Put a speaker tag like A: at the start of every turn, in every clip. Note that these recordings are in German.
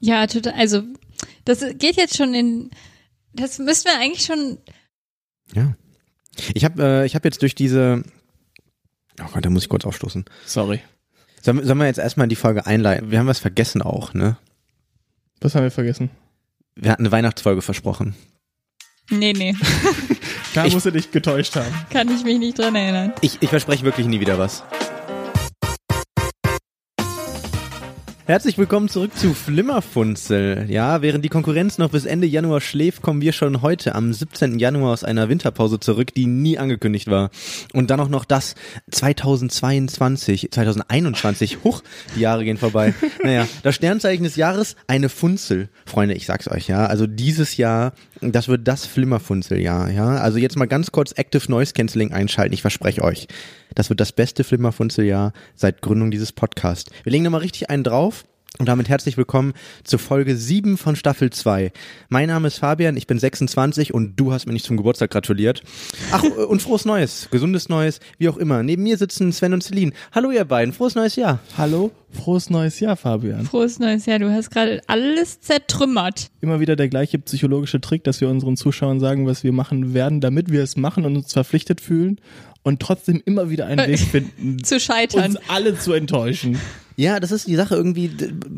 A: Ja, total. Also, das geht jetzt schon das müssen wir eigentlich schon.
B: Ja. Ich hab jetzt durch diese, oh Gott, da muss ich kurz aufstoßen.
C: Sorry.
B: Sollen wir jetzt erstmal die Folge einleiten? Wir haben was vergessen auch, ne?
C: Was haben wir vergessen?
B: Wir hatten eine Weihnachtsfolge versprochen.
A: Nee.
C: Da musst du dich getäuscht haben.
A: Kann ich mich nicht dran erinnern.
B: Ich verspreche wirklich nie wieder was. Herzlich willkommen zurück zu Flimmerfunzel. Ja, während die Konkurrenz noch bis Ende Januar schläft, kommen wir schon heute am 17. Januar aus einer Winterpause zurück, die nie angekündigt war. Und dann auch noch das 2021, huch, die Jahre gehen vorbei. Naja, das Sternzeichen des Jahres, eine Funzel. Freunde, ich sag's euch, ja, also dieses Jahr, das wird das Flimmerfunzeljahr, ja. Also jetzt mal ganz kurz Active Noise Cancelling einschalten, ich verspreche euch. Das wird das beste Flimmerfunzeljahr seit Gründung dieses Podcasts. Wir legen da mal richtig einen drauf und damit herzlich willkommen zur Folge 7 von Staffel 2. Mein Name ist Fabian, ich bin 26 und du hast mir nicht zum Geburtstag gratuliert. Ach, und frohes Neues, gesundes Neues, wie auch immer. Neben mir sitzen Sven und Celine. Hallo ihr beiden, frohes neues Jahr.
C: Hallo, frohes neues Jahr, Fabian.
A: Frohes neues Jahr, du hast gerade alles zertrümmert.
C: Immer wieder der gleiche psychologische Trick, dass wir unseren Zuschauern sagen, was wir machen werden, damit wir es machen und uns verpflichtet fühlen und trotzdem immer wieder einen Weg finden,
A: zu scheitern,
C: uns alle zu enttäuschen.
B: Ja, das ist die Sache irgendwie,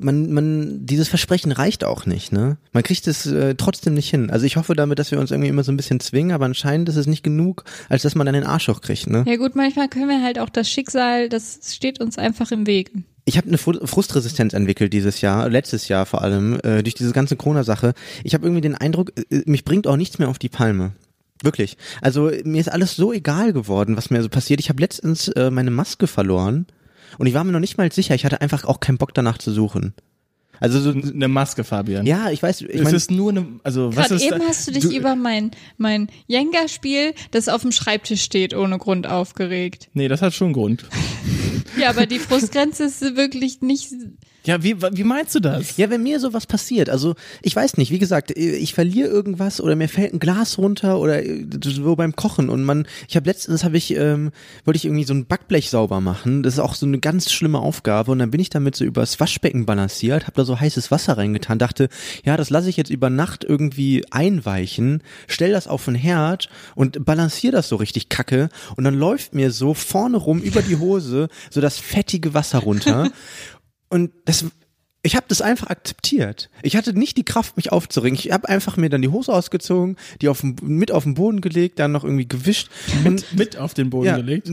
B: dieses Versprechen reicht auch nicht, ne? Man kriegt es trotzdem nicht hin. Also ich hoffe damit, dass wir uns irgendwie immer so ein bisschen zwingen, aber anscheinend ist es nicht genug, als dass man dann den Arsch hochkriegt, ne?
A: Ja gut, manchmal können wir halt auch das Schicksal, das steht uns einfach im Weg.
B: Ich habe eine Frustresistenz entwickelt letztes Jahr vor allem, durch diese ganze Corona-Sache. Ich habe irgendwie den Eindruck, mich bringt auch nichts mehr auf die Palme. Wirklich. Also mir ist alles so egal geworden, was mir so passiert. Ich habe letztens meine Maske verloren und ich war mir noch nicht mal sicher. Ich hatte einfach auch keinen Bock danach zu suchen. Also so
C: eine Maske, Fabian.
B: Ja, ich weiß.
C: Es ist nur eine. Also was ist?
A: Gerade eben hast du dich über mein Jenga-Spiel, das auf dem Schreibtisch steht, ohne Grund aufgeregt.
C: Nee, das hat schon einen Grund.
A: Ja, aber die Frustgrenze ist wirklich nicht.
C: Ja, wie meinst du das?
B: Ja, wenn mir sowas passiert, also ich weiß nicht, wie gesagt, ich verliere irgendwas oder mir fällt ein Glas runter oder so beim Kochen und wollte ich irgendwie so ein Backblech sauber machen, das ist auch so eine ganz schlimme Aufgabe und dann bin ich damit so übers Waschbecken balanciert, hab da so heißes Wasser reingetan, dachte, ja, das lasse ich jetzt über Nacht irgendwie einweichen, stell das auf den Herd und balanciere das so richtig kacke und dann läuft mir so vorne rum über die Hose so das fettige Wasser runter. Und ich habe das einfach akzeptiert. Ich hatte nicht die Kraft, mich aufzuregen. Ich habe einfach mir dann die Hose ausgezogen, die mit auf den Boden gelegt, dann noch irgendwie gewischt.
C: Mit auf den Boden gelegt?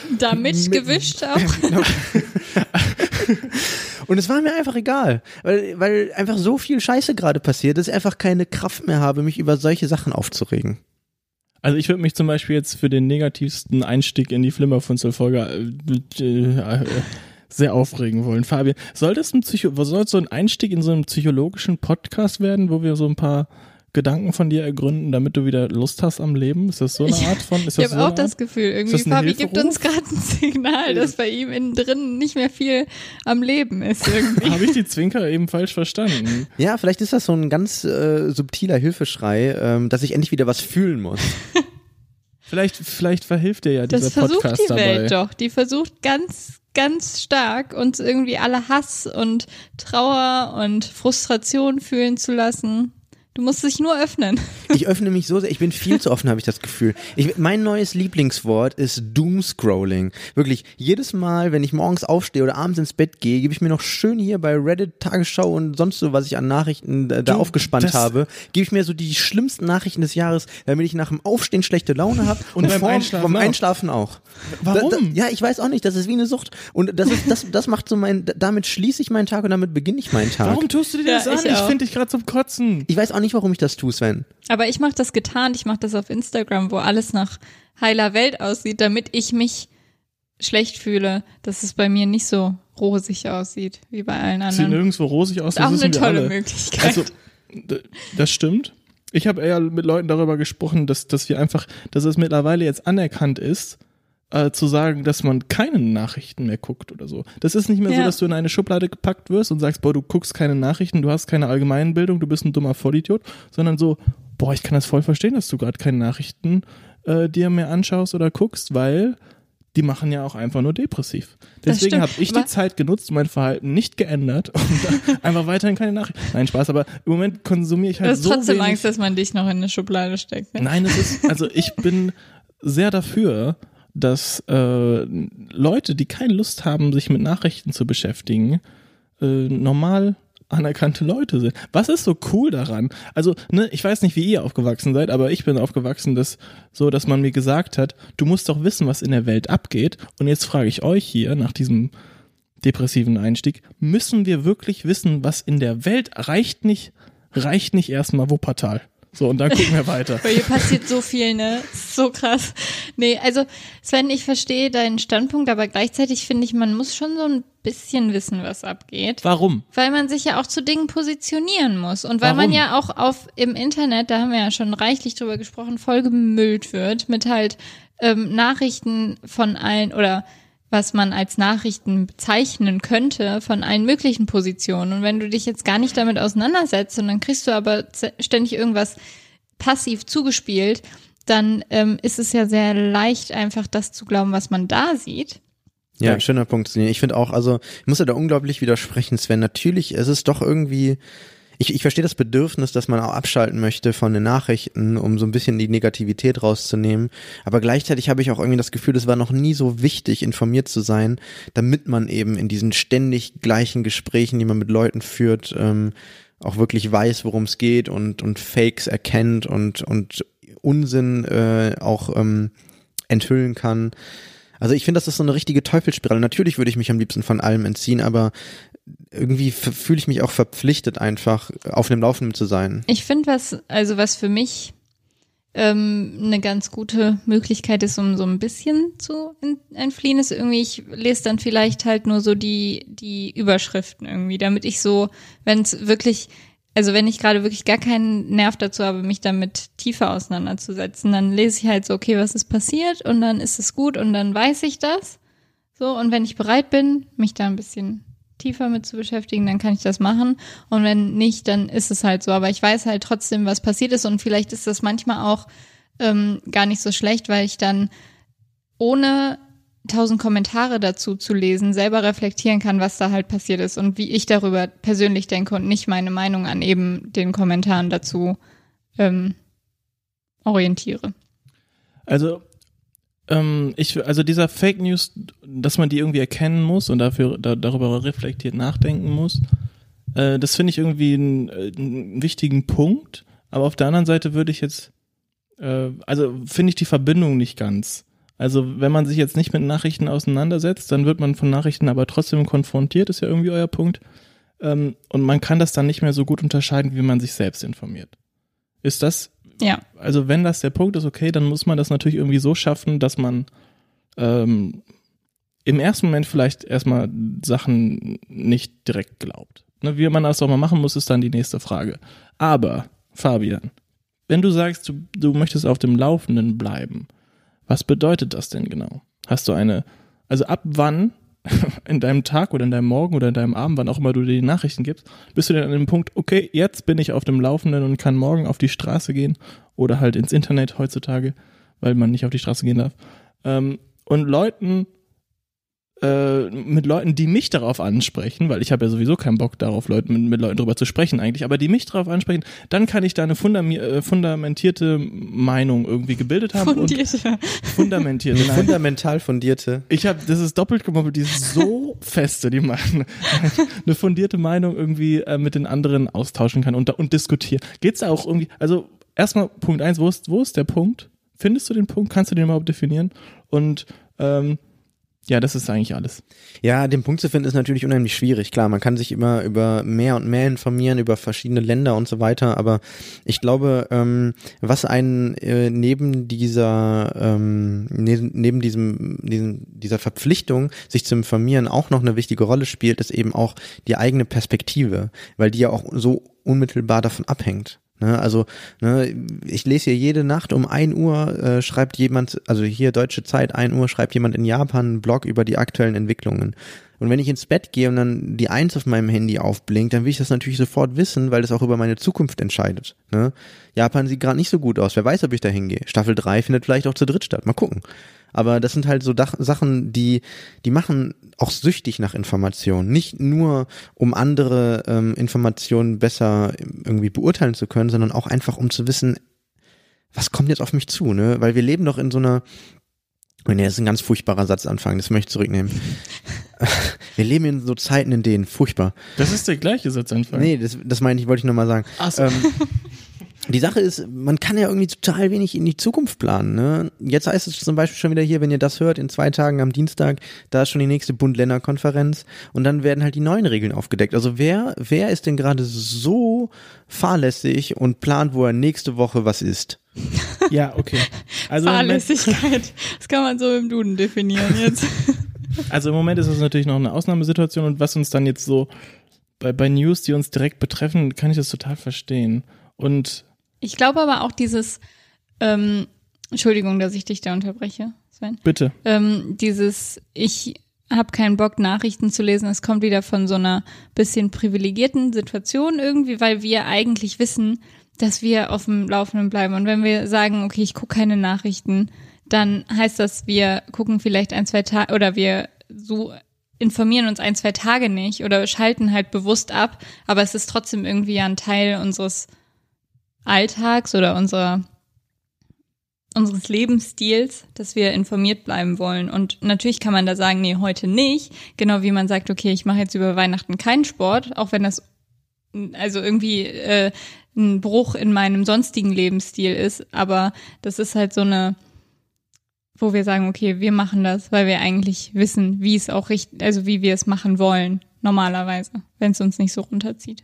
A: Gewischt auch?
B: Und es war mir einfach egal, weil einfach so viel Scheiße gerade passiert, dass ich einfach keine Kraft mehr habe, mich über solche Sachen aufzuregen.
C: Also ich würde mich zum Beispiel jetzt für den negativsten Einstieg in die Flimmerfunzel-Folge sehr aufregen wollen. Fabian, soll so ein Einstieg in so einen psychologischen Podcast werden, wo wir so ein paar Gedanken von dir ergründen, damit du wieder Lust hast am Leben? Ist das so eine Art von?
A: Ich habe auch das Gefühl, irgendwie Fabi gibt uns gerade ein Signal, dass bei ihm innen drin nicht mehr viel am Leben ist irgendwie.
C: Habe ich die Zwinker eben falsch verstanden?
B: Ja, vielleicht ist das so ein ganz subtiler Hilfeschrei, dass ich endlich wieder was fühlen muss.
C: Vielleicht verhilft dir ja dieser Podcast dabei. Das versucht die Welt
A: doch. Die versucht ganz stark, uns irgendwie alle Hass und Trauer und Frustration fühlen zu lassen. Du musst dich nur öffnen.
B: Ich öffne mich so sehr, ich bin viel zu offen, habe ich das Gefühl. Mein neues Lieblingswort ist Doomscrolling. Wirklich, jedes Mal, wenn ich morgens aufstehe oder abends ins Bett gehe, gebe ich mir noch schön hier bei Reddit, Tagesschau und sonst so, was ich an Nachrichten da aufgespannt habe, gebe ich mir so die schlimmsten Nachrichten des Jahres, damit ich nach dem Aufstehen schlechte Laune habe und beim Einschlafen auch.
C: Warum?
B: Ja, ich weiß auch nicht, das ist wie eine Sucht. Und das macht so damit schließe ich meinen Tag und damit beginne ich meinen Tag.
C: Warum tust du dir das an? Ich finde dich gerade zum Kotzen.
B: Ich weiß auch nicht, warum ich das tue, Sven.
A: Aber ich mache das getarnt, ich mache das auf Instagram, wo alles nach heiler Welt aussieht, damit ich mich schlecht fühle, dass es bei mir nicht so rosig aussieht, wie bei allen anderen.
C: Sieht nirgendwo rosig aus,
A: das ist auch eine tolle Möglichkeit.
C: Also, das stimmt. Ich habe eher mit Leuten darüber gesprochen, dass es mittlerweile jetzt anerkannt ist, zu sagen, dass man keine Nachrichten mehr guckt oder so. Das ist nicht mehr so, dass du in eine Schublade gepackt wirst und sagst, boah, du guckst keine Nachrichten, du hast keine Allgemeinbildung, du bist ein dummer Vollidiot, sondern so, boah, ich kann das voll verstehen, dass du gerade keine Nachrichten dir mehr anschaust oder guckst, weil die machen ja auch einfach nur depressiv. Deswegen habe ich die Zeit genutzt, mein Verhalten nicht geändert und einfach weiterhin keine Nachrichten. Nein, Spaß, aber im Moment konsumiere ich halt so wenig.
A: Du hast trotzdem Angst, dass man dich noch in eine Schublade steckt. Ne?
C: Nein, ich bin sehr dafür, dass Leute, die keine Lust haben, sich mit Nachrichten zu beschäftigen, normal anerkannte Leute sind. Was ist so cool daran? Also, ich weiß nicht, wie ihr aufgewachsen seid, aber ich bin aufgewachsen, dass man mir gesagt hat, du musst doch wissen, was in der Welt abgeht. Und jetzt frage ich euch hier nach diesem depressiven Einstieg, müssen wir wirklich wissen, was in der Welt reicht nicht erstmal Wuppertal. So, und dann gucken wir weiter.
A: Weil hier passiert so viel, ne? So krass. Nee, also Sven, ich verstehe deinen Standpunkt, aber gleichzeitig finde ich, man muss schon so ein bisschen wissen, was abgeht.
C: Warum?
A: Weil man sich ja auch zu Dingen positionieren muss. Und weil man ja auch im Internet, da haben wir ja schon reichlich drüber gesprochen, voll gemüllt wird mit halt Nachrichten von allen oder was man als Nachrichten bezeichnen könnte, von allen möglichen Positionen. Und wenn du dich jetzt gar nicht damit auseinandersetzt und dann kriegst du aber ständig irgendwas passiv zugespielt, dann ist es ja sehr leicht, einfach das zu glauben, was man da sieht.
B: Ja, schöner Punkt. Ich finde auch, also ich muss ja da unglaublich widersprechen, Sven. Natürlich, es ist doch irgendwie, ich verstehe das Bedürfnis, dass man auch abschalten möchte von den Nachrichten, um so ein bisschen die Negativität rauszunehmen. Aber gleichzeitig habe ich auch irgendwie das Gefühl, es war noch nie so wichtig, informiert zu sein, damit man eben in diesen ständig gleichen Gesprächen, die man mit Leuten führt, auch wirklich weiß, worum es geht und Fakes erkennt und Unsinn auch enthüllen kann. Also ich finde, das ist so eine richtige Teufelsspirale. Natürlich würde ich mich am liebsten von allem entziehen, aber irgendwie fühle ich mich auch verpflichtet, einfach auf dem Laufenden zu sein.
A: Ich finde, was für mich eine ganz gute Möglichkeit ist, um so ein bisschen zu entfliehen, ist irgendwie, ich lese dann vielleicht halt nur so die Überschriften irgendwie, damit ich so, wenn ich gerade wirklich gar keinen Nerv dazu habe, mich damit tiefer auseinanderzusetzen, dann lese ich halt so, okay, was ist passiert und dann ist es gut und dann weiß ich das. So, und wenn ich bereit bin, mich da ein bisschen tiefer mit zu beschäftigen, dann kann ich das machen. Und wenn nicht, dann ist es halt so. Aber ich weiß halt trotzdem, was passiert ist und vielleicht ist das manchmal auch gar nicht so schlecht, weil ich dann ohne 1000 Kommentare dazu zu lesen, selber reflektieren kann, was da halt passiert ist und wie ich darüber persönlich denke und nicht meine Meinung an eben den Kommentaren dazu orientiere.
C: Also dieser Fake News, dass man die irgendwie erkennen muss und darüber reflektiert nachdenken muss, das finde ich irgendwie einen wichtigen Punkt. Aber auf der anderen Seite finde ich die Verbindung nicht ganz. Also wenn man sich jetzt nicht mit Nachrichten auseinandersetzt, dann wird man von Nachrichten aber trotzdem konfrontiert, ist ja irgendwie euer Punkt. Und man kann das dann nicht mehr so gut unterscheiden, wie man sich selbst informiert. Ist das?
A: Ja.
C: Also wenn das der Punkt ist, okay, dann muss man das natürlich irgendwie so schaffen, dass man im ersten Moment vielleicht erstmal Sachen nicht direkt glaubt. Ne, wie man das auch mal machen muss, ist dann die nächste Frage. Aber, Fabian, wenn du sagst, du möchtest auf dem Laufenden bleiben, was bedeutet das denn genau? Hast du also ab wann in deinem Tag oder in deinem Morgen oder in deinem Abend, wann auch immer du dir die Nachrichten gibst, bist du denn an dem Punkt, okay, jetzt bin ich auf dem Laufenden und kann morgen auf die Straße gehen oder halt ins Internet heutzutage, weil man nicht auf die Straße gehen darf, und mit Leuten, die mich darauf ansprechen, weil ich habe ja sowieso keinen Bock darauf, mit Leuten drüber zu sprechen eigentlich, aber die mich darauf ansprechen, dann kann ich da eine fundamentierte Meinung irgendwie gebildet haben.
B: Fundamental fundierte.
C: Das ist doppelt gemoppelt, die ist so feste, die Meinung. Eine fundierte Meinung irgendwie mit den anderen austauschen kann und diskutieren. Geht's da auch irgendwie, also erstmal Punkt 1, wo ist der Punkt? Findest du den Punkt? Kannst du den überhaupt definieren? Und ja, das ist eigentlich alles.
B: Ja, den Punkt zu finden ist natürlich unheimlich schwierig. Klar, man kann sich immer über mehr und mehr informieren, über verschiedene Länder und so weiter, aber ich glaube, was einen neben dieser Verpflichtung, sich zu informieren, auch noch eine wichtige Rolle spielt, ist eben auch die eigene Perspektive, weil die ja auch so unmittelbar davon abhängt. Also, ich lese hier jede Nacht um 1 Uhr schreibt jemand, also hier deutsche Zeit, 1 Uhr schreibt jemand in Japan einen Blog über die aktuellen Entwicklungen. Und wenn ich ins Bett gehe und dann die 1 auf meinem Handy aufblinkt, dann will ich das natürlich sofort wissen, weil das auch über meine Zukunft entscheidet. Japan sieht gerade nicht so gut aus, wer weiß, ob ich da hingehe. Staffel 3 findet vielleicht auch zu dritt statt, mal gucken. Aber das sind halt so Sachen, die machen auch süchtig nach Informationen. Nicht nur, um andere Informationen besser irgendwie beurteilen zu können, sondern auch einfach, um zu wissen, was kommt jetzt auf mich zu, ne? Weil wir leben doch in so einer, nee, das ist ein ganz furchtbarer Satzanfang, das möchte ich zurücknehmen. Wir leben in so Zeiten, in denen, furchtbar.
C: Das ist der gleiche Satzanfang.
B: Nee, das meine ich, wollte ich nochmal sagen.
C: Ach so.
B: Die Sache ist, man kann ja irgendwie total wenig in die Zukunft planen, ne? Jetzt heißt es zum Beispiel schon wieder hier, wenn ihr das hört, in 2 Tagen am Dienstag, da ist schon die nächste Bund-Länder-Konferenz und dann werden halt die neuen Regeln aufgedeckt. Also wer ist denn gerade so fahrlässig und plant, wo er nächste Woche was isst?
C: Ja, okay. Also
A: Fahrlässigkeit, das kann man so im Duden definieren jetzt.
C: Also im Moment ist das natürlich noch eine Ausnahmesituation und was uns dann jetzt so bei News, die uns direkt betreffen, kann ich das total verstehen. Und
A: ich glaube aber auch dieses, Entschuldigung, dass ich dich da unterbreche, Sven.
C: bitte.
A: Ich habe keinen Bock, Nachrichten zu lesen. Es kommt wieder von so einer bisschen privilegierten Situation irgendwie, weil wir eigentlich wissen, dass wir auf dem Laufenden bleiben. Und wenn wir sagen, okay, ich gucke keine Nachrichten, dann heißt das, wir gucken vielleicht 1-2 Tage oder wir so informieren uns 1-2 Tage nicht oder schalten halt bewusst ab. Aber es ist trotzdem irgendwie ja ein Teil unseres Alltags oder unseres Lebensstils, dass wir informiert bleiben wollen. Und natürlich kann man da sagen, nee, heute nicht. Genau wie man sagt, okay, ich mache jetzt über Weihnachten keinen Sport, auch wenn das also irgendwie ein Bruch in meinem sonstigen Lebensstil ist. Aber das ist halt so eine, wo wir sagen, okay, wir machen das, weil wir eigentlich wissen, wie es auch richtig, also wie wir es machen wollen, normalerweise, wenn es uns nicht so runterzieht.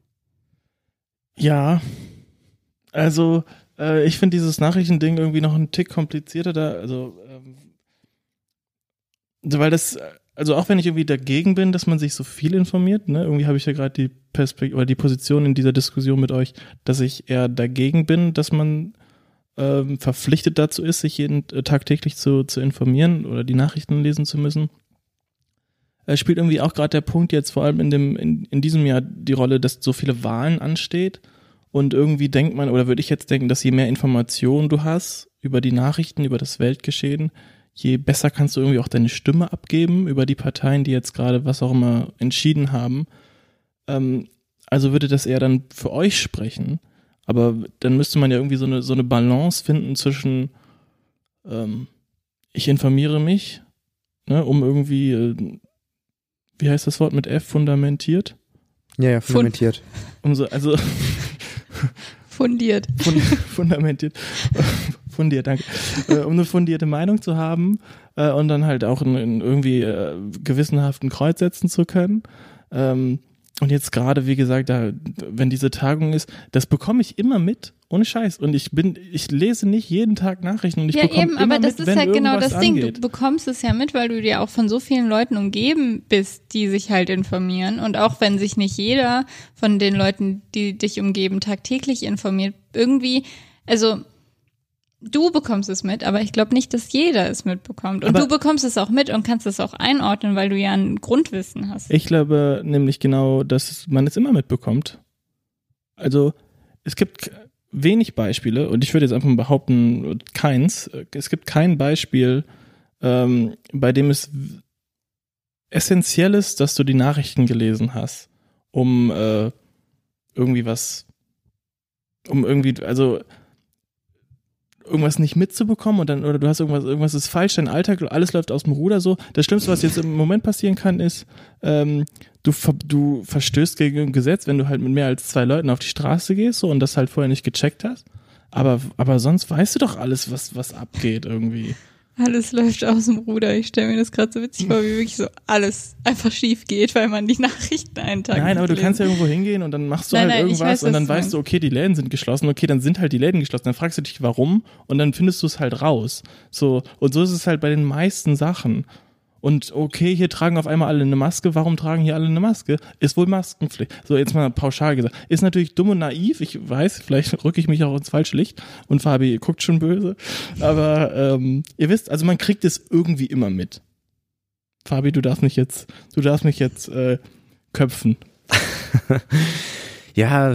C: Ja, also ich finde dieses Nachrichtending irgendwie noch einen Tick komplizierter da, weil das, also auch wenn ich irgendwie dagegen bin, dass man sich so viel informiert, ne, irgendwie habe ich ja gerade die Perspektive oder die Position in dieser Diskussion mit euch, dass ich eher dagegen bin, dass man verpflichtet dazu ist, sich jeden tagtäglich zu informieren oder die Nachrichten lesen zu müssen. Spielt irgendwie auch gerade der Punkt jetzt vor allem in diesem Jahr die Rolle, dass so viele Wahlen ansteht. Und irgendwie denkt man, oder würde ich jetzt denken, dass je mehr Informationen du hast über die Nachrichten, über das Weltgeschehen, je besser kannst du irgendwie auch deine Stimme abgeben über die Parteien, die jetzt gerade was auch immer entschieden haben. Also würde das eher dann für euch sprechen. Aber dann müsste man ja irgendwie so eine Balance finden zwischen ich informiere mich, ne, um irgendwie, wie heißt das Wort mit F, fundamentiert?
B: Ja, fundamentiert.
A: Fundiert.
C: Fundamentiert. Fundiert, danke. Um eine fundierte Meinung zu haben und dann halt auch in irgendwie gewissenhaften Kreuz setzen zu können. Und jetzt gerade, wie gesagt, wenn diese Tagung ist, das bekomme ich immer mit, ohne Scheiß. Und ich lese nicht jeden Tag Nachrichten und ich bekomme immer mit,
A: aber das ist halt genau das Ding.
C: Angeht.
A: Du bekommst es ja mit, weil du dir auch von so vielen Leuten umgeben bist, die sich halt informieren. Und auch wenn sich nicht jeder von den Leuten, die dich umgeben, tagtäglich informiert, irgendwie, also du bekommst es mit, aber ich glaube nicht, dass jeder es mitbekommt. Und du bekommst es auch mit und kannst es auch einordnen, weil du ja ein Grundwissen hast.
C: Ich glaube nämlich genau, dass man es immer mitbekommt. Also es gibt wenig Beispiele und ich würde jetzt einfach mal behaupten, keins. Es gibt kein Beispiel, bei dem es essentiell ist, dass du die Nachrichten gelesen hast, um irgendwas nicht mitzubekommen und dann, oder du hast irgendwas ist falsch, dein Alltag, alles läuft aus dem Ruder so. Das Schlimmste, was jetzt im Moment passieren kann, ist, du verstößt gegen ein Gesetz, wenn du halt mit mehr als 2 Leuten auf die Straße gehst so und das halt vorher nicht gecheckt hast. Aber sonst weißt du doch alles, was abgeht irgendwie.
A: Alles läuft aus dem Ruder. Ich stelle mir das gerade so witzig vor, wie wirklich so alles einfach schief geht, weil man die Nachrichten einen Tag
C: Nein, aber du kannst ja irgendwo hingehen und dann machst du irgendwas und dann weißt du, okay, die Läden sind geschlossen, okay, dann sind halt die Läden geschlossen. Dann fragst du dich, warum und dann findest du es halt raus. So, und so ist es halt bei den meisten Sachen. Und okay, hier tragen auf einmal alle eine Maske. Warum tragen hier alle eine Maske? Ist wohl Maskenpflicht. So, jetzt mal pauschal gesagt. Ist natürlich dumm und naiv. Ich weiß, vielleicht rücke ich mich auch ins falsche Licht. Und Fabi guckt schon böse. Aber ihr wisst, also man kriegt es irgendwie immer mit. Fabi, du darfst mich jetzt köpfen.
B: Ja,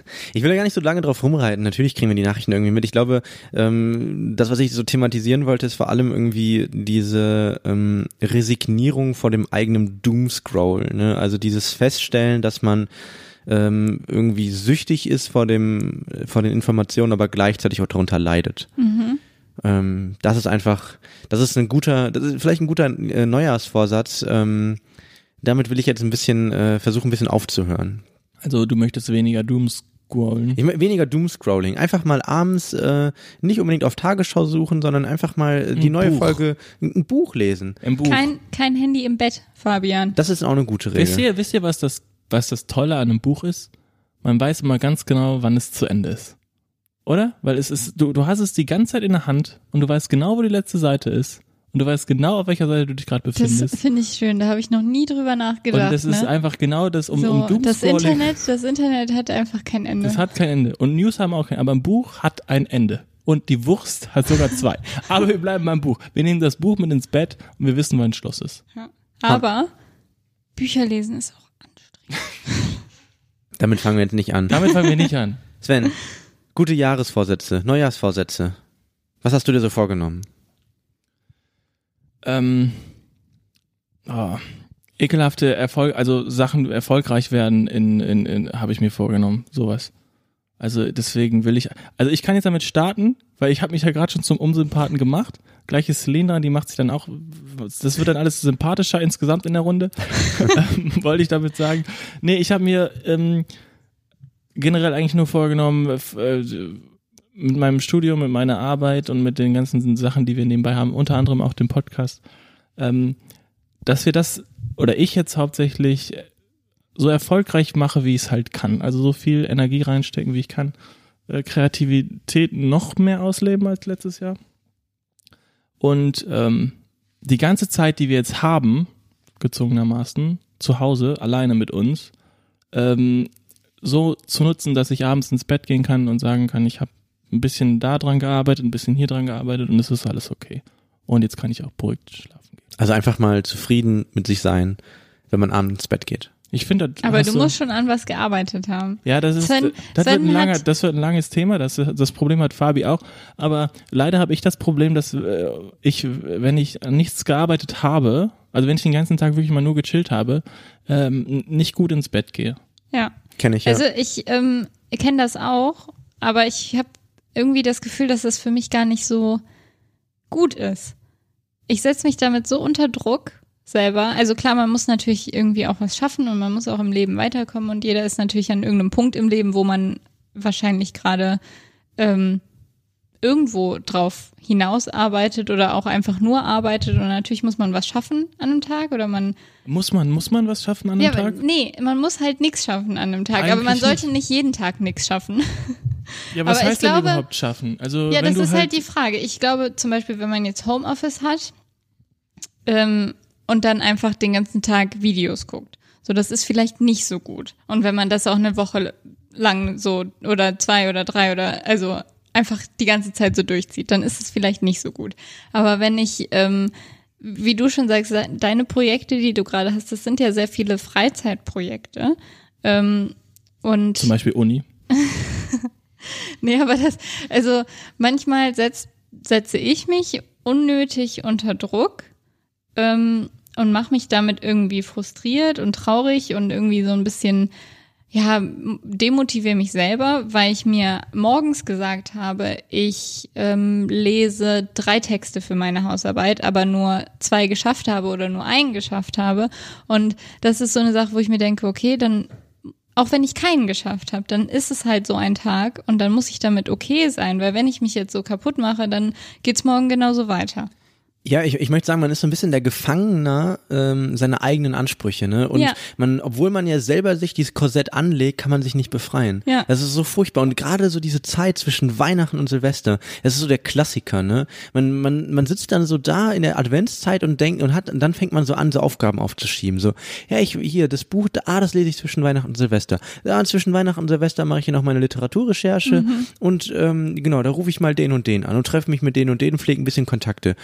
B: Ich will ja gar nicht so lange drauf rumreiten. Natürlich kriegen wir die Nachrichten irgendwie mit. Ich glaube, das, was ich so thematisieren wollte, ist vor allem irgendwie diese Resignierung vor dem eigenen Doomscroll. Ne? Also dieses Feststellen, dass man irgendwie süchtig ist vor den Informationen, aber gleichzeitig auch darunter leidet. Das ist vielleicht ein guter Neujahrsvorsatz. Damit will ich jetzt versuchen, ein bisschen aufzuhören.
C: Also du möchtest weniger Doomscrollen?
B: Weniger Doomscrolling. Einfach mal abends nicht unbedingt auf Tagesschau suchen, sondern einfach mal die neue Folge, ein Buch lesen.
C: Im Buch.
A: Kein Handy im Bett, Fabian.
B: Das ist auch eine gute Regel.
C: Wisst ihr, was das Tolle an einem Buch ist? Man weiß immer ganz genau, wann es zu Ende ist. Oder? Weil du hast es die ganze Zeit in der Hand und du weißt genau, wo die letzte Seite ist. Und du weißt genau, auf welcher Seite du dich gerade befindest.
A: Das finde ich schön, da habe ich noch nie drüber nachgedacht.
C: Und das ist einfach genau das, um
A: Doomscrolling. Das Internet hat einfach kein Ende.
C: Das hat kein Ende. Und News haben auch kein Ende. Aber ein Buch hat ein Ende. Und die Wurst hat sogar 2. Aber wir bleiben beim Buch. Wir nehmen das Buch mit ins Bett und wir wissen, wann Schluss ist.
A: Ja. Aber Bücher lesen ist auch anstrengend.
B: Damit fangen wir jetzt nicht an. Sven, gute Neujahrsvorsätze. Was hast du dir so vorgenommen?
C: Ekelhafte Sachen erfolgreich werden habe ich mir vorgenommen, sowas. Also deswegen ich kann jetzt damit starten, weil ich habe mich ja gerade schon zum Unsympathen gemacht. Gleich ist Selena dran, die macht sich dann auch, das wird dann alles sympathischer insgesamt in der Runde, wollte ich damit sagen. Nee, ich habe mir generell eigentlich nur vorgenommen, mit meinem Studium, mit meiner Arbeit und mit den ganzen Sachen, die wir nebenbei haben, unter anderem auch den Podcast, dass ich jetzt hauptsächlich so erfolgreich mache, wie ich es halt kann. Also so viel Energie reinstecken, wie ich kann. Kreativität noch mehr ausleben als letztes Jahr. Und die ganze Zeit, die wir jetzt haben, gezwungenermaßen, zu Hause, alleine mit uns, so zu nutzen, dass ich abends ins Bett gehen kann und sagen kann, ich habe ein bisschen da dran gearbeitet, ein bisschen hier dran gearbeitet und es ist alles okay. Und jetzt kann ich auch beruhigt schlafen gehen.
B: Also einfach mal zufrieden mit sich sein, wenn man abends ins Bett geht.
C: Ich finde,
A: aber du musst schon an was gearbeitet haben.
C: Ja, das wird ein langes Thema. Das Problem hat Fabi auch. Aber leider habe ich das Problem, dass wenn ich an nichts gearbeitet habe, also wenn ich den ganzen Tag wirklich mal nur gechillt habe, nicht gut ins Bett gehe.
A: Ja.
B: Kenne ich ja.
A: Also ich kenne das auch, aber ich habe irgendwie das Gefühl, dass das für mich gar nicht so gut ist. Ich setze mich damit so unter Druck selber. Also klar, man muss natürlich irgendwie auch was schaffen und man muss auch im Leben weiterkommen und jeder ist natürlich an irgendeinem Punkt im Leben, wo man wahrscheinlich gerade irgendwo drauf hinausarbeitet oder auch einfach nur arbeitet und natürlich muss man was schaffen an einem Tag oder man...
C: Muss man was schaffen an einem Tag?
A: Nee, man muss halt nichts schaffen an einem Tag,
C: eigentlich
A: aber man sollte nicht jeden Tag nichts schaffen.
C: Ja, was heißt denn überhaupt schaffen? Also,
A: ja,
C: wenn
A: das ist halt die Frage. Ich glaube zum Beispiel, wenn man jetzt Homeoffice hat und dann einfach den ganzen Tag Videos guckt, so das ist vielleicht nicht so gut. Und wenn man das auch eine Woche lang so oder 2 oder 3 oder also einfach die ganze Zeit so durchzieht, dann ist es vielleicht nicht so gut. Aber wenn ich, wie du schon sagst, deine Projekte, die du gerade hast, das sind ja sehr viele Freizeitprojekte. Und
C: zum Beispiel Uni.
A: Nee, aber also manchmal setze ich mich unnötig unter Druck und mache mich damit irgendwie frustriert und traurig und irgendwie so ein bisschen, ja, demotiviere mich selber, weil ich mir morgens gesagt habe, ich lese 3 Texte für meine Hausarbeit, aber nur 2 geschafft habe oder nur 1 geschafft habe. Und das ist so eine Sache, wo ich mir denke, okay, dann auch wenn ich keinen geschafft habe, dann ist es halt so ein Tag und dann muss ich damit okay sein, weil wenn ich mich jetzt so kaputt mache, dann geht's morgen genauso weiter.
B: Ja, ich möchte sagen, man ist so ein bisschen der Gefangener seiner eigenen Ansprüche, ne? Und obwohl man ja selber sich dieses Korsett anlegt, kann man sich nicht befreien. Ja. Das ist so furchtbar. Und gerade so diese Zeit zwischen Weihnachten und Silvester, das ist so der Klassiker, ne? Man sitzt dann so da in der Adventszeit und denkt und dann fängt man so an, so Aufgaben aufzuschieben. So, ja, das Buch, das lese ich zwischen Weihnachten und Silvester. Ja, zwischen Weihnachten und Silvester mache ich hier noch meine Literaturrecherche und genau, da rufe ich mal den und den an und treffe mich mit den und den, pflege ein bisschen Kontakte. Und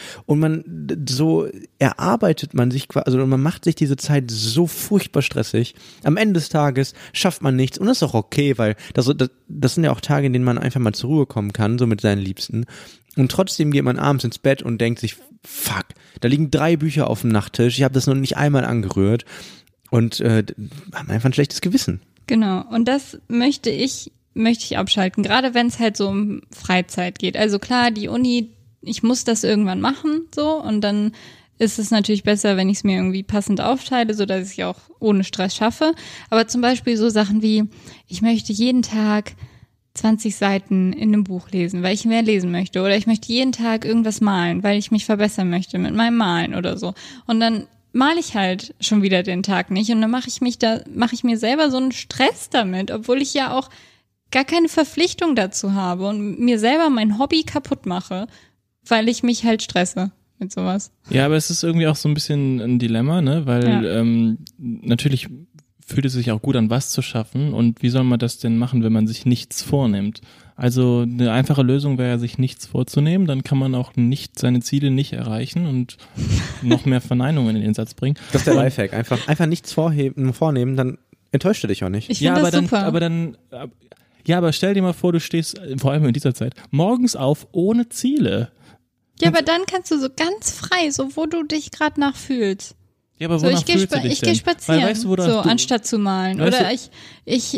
B: so erarbeitet man sich quasi, also man macht sich diese Zeit so furchtbar stressig. Am Ende des Tages schafft man nichts und das ist auch okay, weil das sind ja auch Tage, in denen man einfach mal zur Ruhe kommen kann, so mit seinen Liebsten. Und trotzdem geht man abends ins Bett und denkt sich, fuck, da liegen 3 Bücher auf dem Nachttisch, ich habe das noch nicht einmal angerührt und haben einfach ein schlechtes Gewissen.
A: Genau, und das möchte ich abschalten, gerade wenn es halt so um Freizeit geht. Also klar, die Uni, ich muss das irgendwann machen, so, und dann ist es natürlich besser, wenn ich es mir irgendwie passend aufteile, so dass ich auch ohne Stress schaffe. Aber zum Beispiel so Sachen wie, ich möchte jeden Tag 20 Seiten in einem Buch lesen, weil ich mehr lesen möchte, oder ich möchte jeden Tag irgendwas malen, weil ich mich verbessern möchte mit meinem Malen oder so. Und dann male ich halt schon wieder den Tag nicht und dann mache ich mir selber so einen Stress damit, obwohl ich ja auch gar keine Verpflichtung dazu habe und mir selber mein Hobby kaputt mache, weil ich mich halt stresse mit sowas.
C: Ja, aber es ist irgendwie auch so ein bisschen ein Dilemma, ne, weil natürlich fühlt es sich auch gut an, was zu schaffen, und wie soll man das denn machen, wenn man sich nichts vornimmt? Also eine einfache Lösung wäre ja, sich nichts vorzunehmen, dann kann man auch seine Ziele nicht erreichen und noch mehr Verneinungen in den Satz bringen.
B: Das ist der Lifehack, einfach nichts vornehmen, dann enttäuscht du dich auch nicht.
A: Ich finde das super.
C: Aber stell dir mal vor, du stehst, vor allem in dieser Zeit, morgens auf ohne Ziele.
A: Ja, aber dann kannst du so ganz frei, so wo du dich gerade nach fühlst.
C: Ja, aber wonach fühlst du dich
A: ich gehe spazieren,
C: Weil, weißt du,
A: anstatt zu malen. Oder ich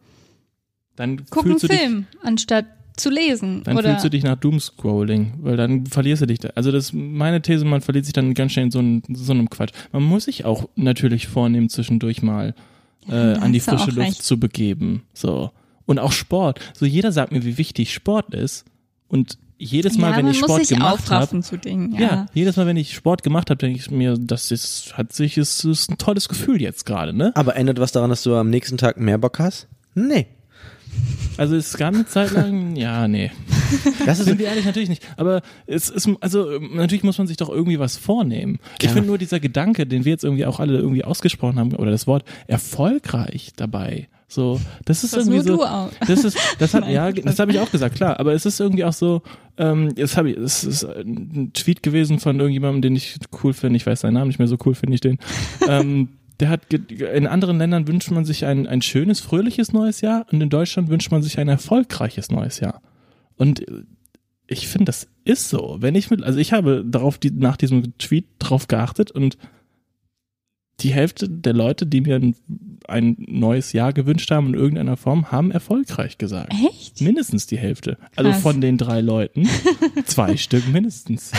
A: gucke einen Film, anstatt zu lesen.
C: Dann
A: oder
C: fühlst du dich nach Doomscrolling, weil dann verlierst du dich da. Also das ist meine These, man verliert sich dann ganz schnell in so einem Quatsch. Man muss sich auch natürlich vornehmen, zwischendurch mal an die frische Luft zu begeben. So. Und auch Sport. So, jeder sagt mir, wie wichtig Sport ist. Und jedes Mal, wenn ich Sport gemacht habe, jedes Mal, wenn ich Sport gemacht habe, denke ich mir, das ist ein tolles Gefühl jetzt gerade, ne?
B: Aber ändert was daran, dass du am nächsten Tag mehr Bock hast? Nee.
C: Also es gab eine Zeit lang, ja, nee. Das sind wir ehrlich, natürlich nicht. Aber natürlich muss man sich doch irgendwie was vornehmen. Ja. Ich finde nur dieser Gedanke, den wir jetzt irgendwie auch alle irgendwie ausgesprochen haben, oder das Wort erfolgreich dabei. So, das ist irgendwie so. Das habe ich auch gesagt, klar. Aber es ist irgendwie auch so. Es ist ein Tweet gewesen von irgendjemandem, den ich cool finde. Ich weiß seinen Namen nicht mehr, so cool finde ich den. Der hat in anderen Ländern wünscht man sich ein schönes, fröhliches neues Jahr, und in Deutschland wünscht man sich ein erfolgreiches neues Jahr. Und ich finde, das ist so. Ich habe nach diesem Tweet drauf geachtet, und die Hälfte der Leute, die mir ein neues Jahr gewünscht haben in irgendeiner Form, haben erfolgreich gesagt.
A: Echt?
C: Mindestens die Hälfte. Also
A: Krass.
C: von den 3 Leuten 2 Stück mindestens.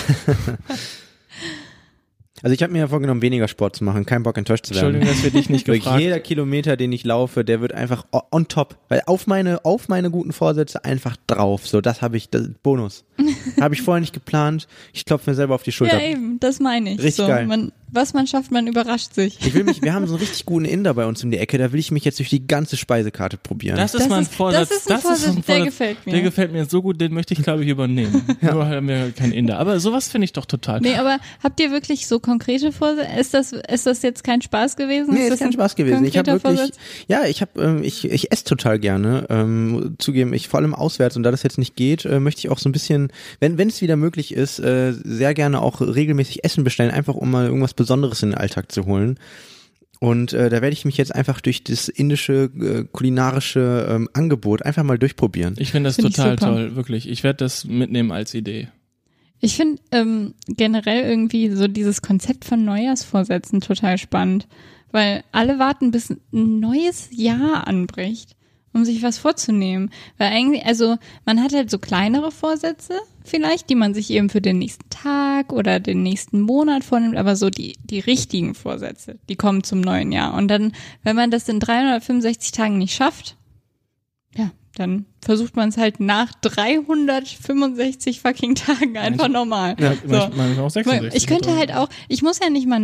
B: Also ich habe mir ja vorgenommen, weniger Sport zu machen, keinen Bock enttäuscht zu werden.
C: Entschuldigung, dass wir dich nicht gefragt.
B: Jeder Kilometer, den ich laufe, der wird einfach on top, weil auf meine guten Vorsätze einfach drauf. So, das Bonus. Habe ich vorher nicht geplant. Ich klopfe mir selber auf die Schulter.
A: Ja, eben, das meine ich.
B: Richtig
A: so,
B: geil.
A: Was man schafft, man überrascht sich.
B: Wir haben so einen richtig guten Inder bei uns um die Ecke, da will ich mich jetzt durch die ganze Speisekarte probieren.
C: Das ist mein Vorsatz.
A: Das ist ein Vorsatz, der gefällt mir.
C: Der gefällt mir so gut, den möchte ich, glaube ich, übernehmen. Ja. Nur haben wir keinen Inder. Aber sowas finde ich doch total.
A: Nee, aber habt ihr wirklich so konkrete Vorsätze? Ist das jetzt kein Spaß gewesen?
B: Nee, ist kein Spaß gewesen. Ich habe wirklich, ich esse total gerne. Zugeben, vor allem auswärts, und da das jetzt nicht geht, möchte ich auch so ein bisschen, wenn es wieder möglich ist, sehr gerne auch regelmäßig Essen bestellen, einfach um mal irgendwas Besonderes in den Alltag zu holen. Und da werde ich mich jetzt einfach durch das indische kulinarische Angebot einfach mal durchprobieren.
C: Ich finde das total toll, wirklich. Ich werde das mitnehmen als Idee.
A: Ich finde generell irgendwie so dieses Konzept von Neujahrsvorsätzen total spannend, weil alle warten, bis ein neues Jahr anbricht, um sich was vorzunehmen. Weil eigentlich, also man hat halt so kleinere Vorsätze vielleicht, die man sich eben für den nächsten Tag oder den nächsten Monat vornimmt, aber so die richtigen Vorsätze, die kommen zum neuen Jahr. Und dann, wenn man das in 365 Tagen nicht schafft, ja, dann versucht man es halt nach 365 fucking Tagen einfach normal.
C: Ja, manchmal auch 66.
A: Ich könnte halt auch, ich muss ja nicht mal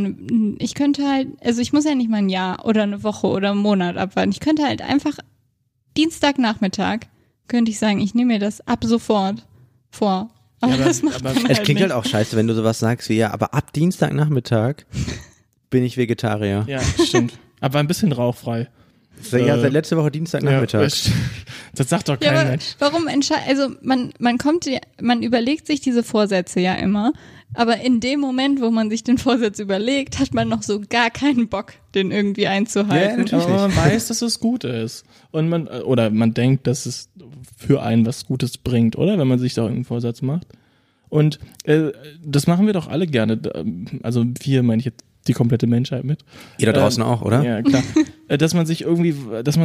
A: ein Jahr oder eine Woche oder einen Monat abwarten. Ich könnte halt einfach Dienstagnachmittag, könnte ich sagen, ich nehme mir das ab sofort vor. Aber das macht man halt
B: es klingt
A: nicht.
B: halt auch scheiße, wenn du sowas sagst wie, ja, aber ab Dienstagnachmittag bin ich Vegetarier.
C: Ja, stimmt. Aber ein bisschen rauchfrei.
B: Ja, seit letzter Woche Dienstagnachmittag.
C: Ja, das sagt doch
A: Ja,
C: kein
A: aber
C: Mensch.
A: warum also man überlegt sich diese Vorsätze ja immer, aber in dem Moment, wo man sich den Vorsatz überlegt, hat man noch so gar keinen Bock, den irgendwie einzuhalten.
B: natürlich.
C: Aber man weiß, dass es gut ist. Und man denkt, dass es für einen was Gutes bringt, oder? Wenn man sich da irgendeinen Vorsatz macht. Und das machen wir doch alle gerne. Also wir, meine ich jetzt, die komplette Menschheit mit.
B: Ihr da draußen auch, oder?
C: Ja, klar. dass man sich irgendwie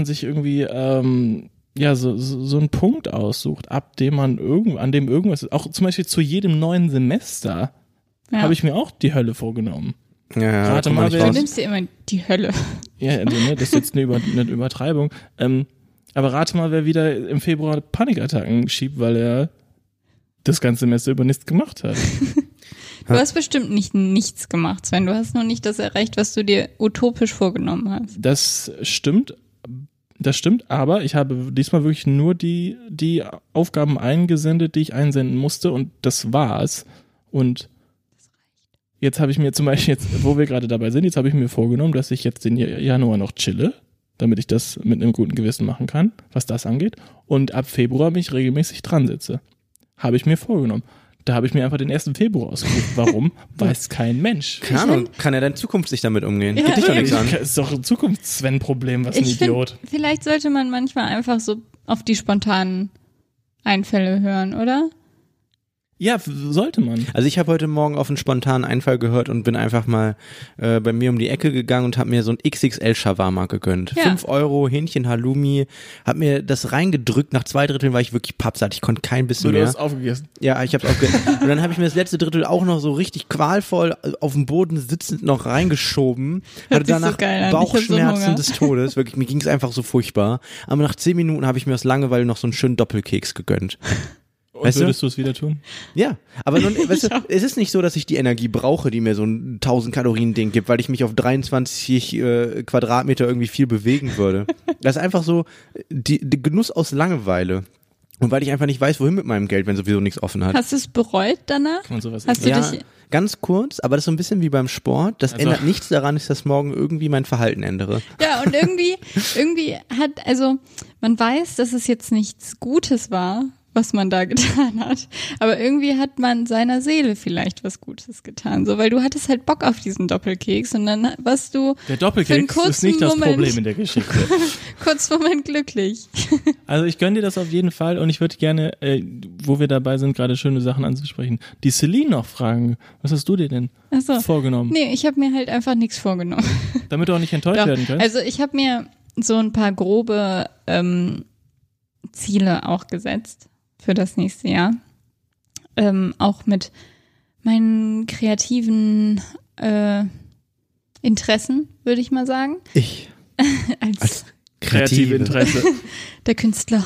C: ja, so einen Punkt aussucht, ab dem an dem irgendwas ist. Auch zum Beispiel zu jedem neuen Semester habe ich mir auch die Hölle vorgenommen.
B: Ja,
C: Rate mal,
A: Du nimmst dir immer die Hölle.
C: Ja, also, ne, das ist jetzt eine Übertreibung. Aber rate mal, wer wieder im Februar Panikattacken schiebt, weil er das ganze Semester über nichts gemacht hat.
A: Du hast bestimmt nichts gemacht, Sven. Du hast nur nicht das erreicht, was du dir utopisch vorgenommen hast.
C: Das stimmt, aber ich habe diesmal wirklich nur die Aufgaben eingesendet, die ich einsenden musste, und das war's. Und jetzt habe ich mir zum Beispiel, wo wir gerade dabei sind, jetzt habe ich mir vorgenommen, dass ich jetzt den Januar noch chille, damit ich das mit einem guten Gewissen machen kann, was das angeht. Und ab Februar mich regelmäßig dran sitze. Habe ich mir vorgenommen. Da habe ich mir einfach den 1. Februar ausgesucht. Warum? Weiß kein Mensch.
B: Keine Ahnung, kann ja deine Zukunft sich damit umgehen?
A: Ja,
B: Geht dich doch nichts an.
C: Das ist doch ein Zukunfts-Sven-Problem, was ein Idiot.
A: Vielleicht sollte man manchmal einfach so auf die spontanen Einfälle hören, oder?
C: Ja, sollte man.
B: Also ich habe heute Morgen auf einen spontanen Einfall gehört und bin einfach mal bei mir um die Ecke gegangen und habe mir so ein XXL Shawarma gegönnt.
A: Ja.
B: 5 Euro, Hähnchen Halloumi, hab mir das reingedrückt. Nach 2 Dritteln war ich wirklich pappsatt. Ich konnte kein bisschen
C: Du
B: mehr.
C: hast aufgegessen.
B: Ja, ich hab's aufgegessen. Und dann habe ich mir das letzte Drittel auch noch so richtig qualvoll auf dem Boden sitzend noch reingeschoben.
A: Hört
B: Hatte
A: sich so
B: danach
A: geil an. Ich hab so
B: Bauchschmerzen
A: Hunger.
B: des Todes. Wirklich, mir ging's einfach so furchtbar. Aber nach 10 Minuten habe ich mir aus Langeweile noch so einen schönen Doppelkeks gegönnt.
C: Und
B: Weißt du?
C: würdest du es wieder tun?
B: Ja, aber nun, weißt du, es ist nicht so, dass ich die Energie brauche, die mir so ein 1000 Kalorien Ding gibt, weil ich mich auf 23 Quadratmeter irgendwie viel bewegen würde. Das ist einfach so die Genuss aus Langeweile. Und weil ich einfach nicht weiß, wohin mit meinem Geld, wenn sowieso nichts offen hat.
A: Hast du es bereut danach?
C: Kann man sowas
A: Hast du
B: Ja,
A: dich,
B: ganz kurz, aber das ist so ein bisschen wie beim Sport. Das
C: Also-
B: ändert nichts daran, dass ich das morgen irgendwie mein Verhalten ändere.
A: ja, und irgendwie man weiß, dass es jetzt nichts Gutes war, was man da getan hat, aber irgendwie hat man seiner Seele vielleicht was Gutes getan, so, weil du hattest halt Bock auf diesen Doppelkeks und dann warst du
C: Der
A: für einen
C: Doppelkeks
A: kurzen
C: ist nicht das
A: Moment,
C: Problem in der Geschichte.
A: kurz Moment glücklich.
C: Also ich gönne dir das auf jeden Fall, und ich würde gerne, wo wir dabei sind, gerade schöne Sachen anzusprechen, die Celine noch fragen. Was hast du dir denn
A: Ach so.
C: vorgenommen?
A: Nee, ich habe mir halt einfach nichts vorgenommen.
C: Damit du auch nicht enttäuscht
A: Doch.
C: werden kannst?
A: Also ich habe mir so ein paar grobe Ziele auch gesetzt für das nächste Jahr. Auch mit meinen kreativen Interessen, würde ich mal sagen.
B: Ich
A: Als
C: Kreative Interesse.
A: der Künstler.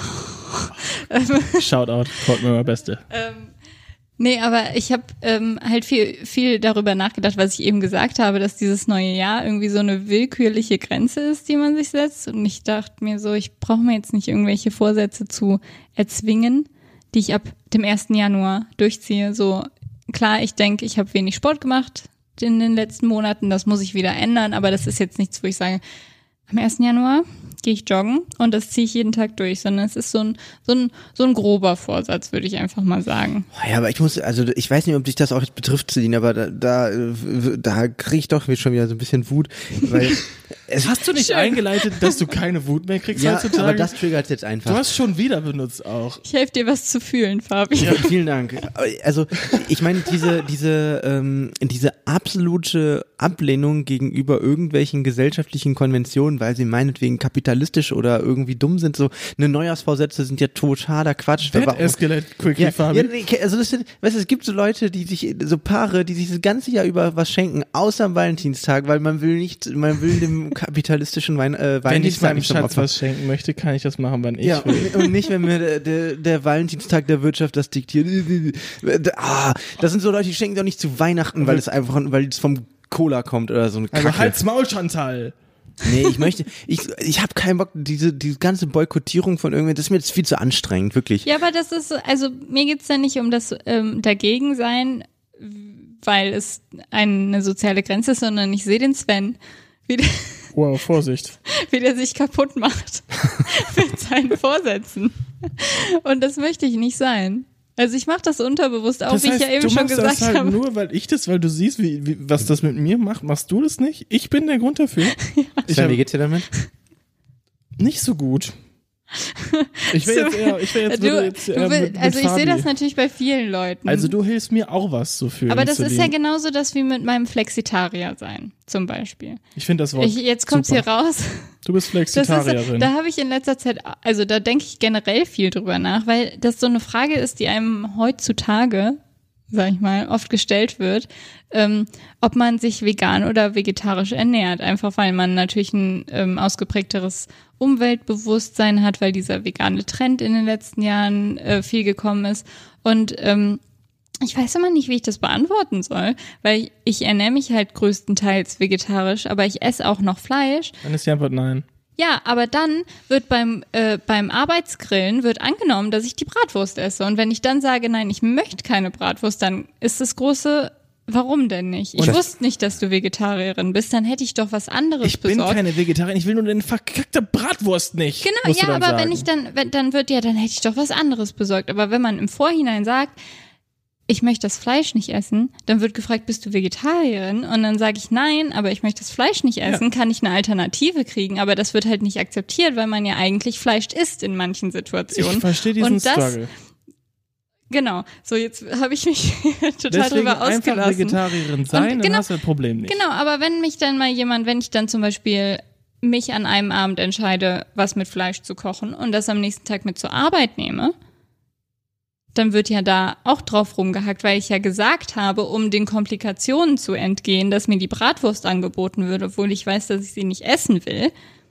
C: Shoutout, Courtmore Beste.
A: Nee, aber ich habe halt viel darüber nachgedacht, was ich eben gesagt habe, dass dieses neue Jahr irgendwie so eine willkürliche Grenze ist, die man sich setzt. Und ich dachte mir so, ich brauche mir jetzt nicht irgendwelche Vorsätze zu erzwingen, die ich ab dem 1. Januar durchziehe. So, klar, ich denke, ich habe wenig Sport gemacht in den letzten Monaten, das muss ich wieder ändern, aber das ist jetzt nichts, wo ich sage, am 1. Januar gehe ich joggen und das ziehe ich jeden Tag durch, sondern es ist so ein grober Vorsatz, würde ich einfach mal sagen.
B: Ja, aber ich weiß nicht, ob dich das auch jetzt betrifft, Celine, aber da kriege ich doch schon wieder so ein bisschen Wut, weil
C: Hast du nicht eingeleitet, dass du keine Wut mehr kriegst
B: ja,
C: heutzutage?
B: aber das triggert jetzt einfach.
C: Du hast schon wieder benutzt auch.
A: Ich helfe dir, was zu fühlen, Fabi.
B: Ja, vielen Dank. Also ich meine, diese absolute Ablehnung gegenüber irgendwelchen gesellschaftlichen Konventionen, weil sie meinetwegen kapitalistisch oder irgendwie dumm sind, so eine Neujahrsvorsätze sind ja totaler Quatsch.
C: That escalate quickly, Fabi.
B: Ja, nee, also weißt du, es gibt so Leute, so Paare, die sich das ganze Jahr über was schenken, außer am Valentinstag, weil man will dem kapitalistischen
C: Wenn ich
B: Valentinstag
C: meinem
B: nicht zum
C: Schatz
B: Opfer.
C: was schenken möchte, kann ich das machen, wann ich
B: Ja,
C: will.
B: und nicht, wenn mir der Valentinstag der Wirtschaft das diktiert. Das sind so Leute, die schenken doch nicht zu Weihnachten, weil es vom Cola kommt oder so eine Kacke.
C: Also halt's Maul, Chantal.
B: Nee, ich habe keinen Bock, diese ganze Boykottierung von irgendwen, das ist mir jetzt viel zu anstrengend, wirklich.
A: Ja, aber das ist, also mir geht's da nicht um das dagegen sein, weil es eine soziale Grenze ist, sondern ich sehe den Sven, wie der
C: Wow, Vorsicht.
A: Wie der sich kaputt macht mit seinen Vorsätzen. Und das möchte ich nicht sein. Also ich mache das unterbewusst auch,
C: Das heißt,
A: wie ich ja eben
C: du
A: schon
C: machst
A: gesagt
C: das halt
A: habe.
C: nur, weil du siehst, was das mit mir macht. Machst du das nicht? Ich bin der Grund dafür.
B: Sven, wie geht's dir damit?
C: Nicht so gut. Ich wäre jetzt eher mit
A: also ich sehe
C: Fabi.
A: das natürlich bei vielen Leuten.
C: Also du hilfst mir auch was zu fühlen.
A: Aber das ist ja
C: Celine.
A: genauso das wie mit meinem Flexitarier sein, zum Beispiel.
C: Ich finde das Wort
A: Jetzt kommt's hier
C: super.
A: raus.
C: Du bist
A: Das ist,
C: Flexitarierin.
A: da habe ich in letzter Zeit, also da denke ich generell viel drüber nach, weil das so eine Frage ist, die einem heutzutage, sag ich mal, oft gestellt wird, ob man sich vegan oder vegetarisch ernährt. Einfach weil man natürlich ein ausgeprägteres Umweltbewusstsein hat, weil dieser vegane Trend in den letzten Jahren viel gekommen ist. Und ich weiß immer nicht, wie ich das beantworten soll, weil ich ernähre mich halt größtenteils vegetarisch, aber ich esse auch noch Fleisch.
C: Dann ist die Antwort nein.
A: Ja, aber dann wird beim Arbeitsgrillen wird angenommen, dass ich die Bratwurst esse. Und wenn ich dann sage, nein, ich möchte keine Bratwurst, dann ist das große, warum denn nicht? Ich wusste nicht, dass du Vegetarierin bist, dann hätte ich doch was anderes
C: Ich bin
A: besorgt.
C: keine Vegetarierin, ich will nur deine verkackte Bratwurst nicht.
A: Genau,
C: musst du
A: ja,
C: dann
A: aber
C: sagen.
A: dann hätte ich doch was anderes besorgt. Aber wenn man im Vorhinein sagt, ich möchte das Fleisch nicht essen, dann wird gefragt, bist du Vegetarierin? Und dann sage ich nein, aber ich möchte das Fleisch nicht essen, kann ich eine Alternative kriegen, aber das wird halt nicht akzeptiert, weil man ja eigentlich Fleisch isst in manchen Situationen.
C: Ich verstehe diesen
A: Und das,
C: Struggle.
A: Genau, so jetzt habe ich mich total
C: Deswegen
A: drüber
C: einfach
A: ausgelassen.
C: Vegetarierin sein,
A: genau,
C: dann hast du das Problem nicht.
A: Genau, aber wenn ich dann zum Beispiel mich an einem Abend entscheide, was mit Fleisch zu kochen und das am nächsten Tag mit zur Arbeit nehme, dann wird ja da auch drauf rumgehackt, weil ich ja gesagt habe, um den Komplikationen zu entgehen, dass mir die Bratwurst angeboten wird, obwohl ich weiß, dass ich sie nicht essen will,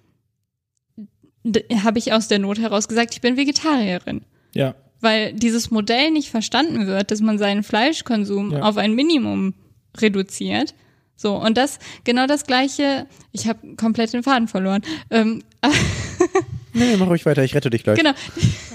A: habe ich aus der Not heraus gesagt, ich bin Vegetarierin.
C: Ja.
A: Weil dieses Modell nicht verstanden wird, dass man seinen Fleischkonsum auf ein Minimum reduziert. So, und genau das Gleiche, ich habe komplett den Faden verloren.
B: Nee, mach ruhig weiter, ich rette dich gleich.
A: Genau.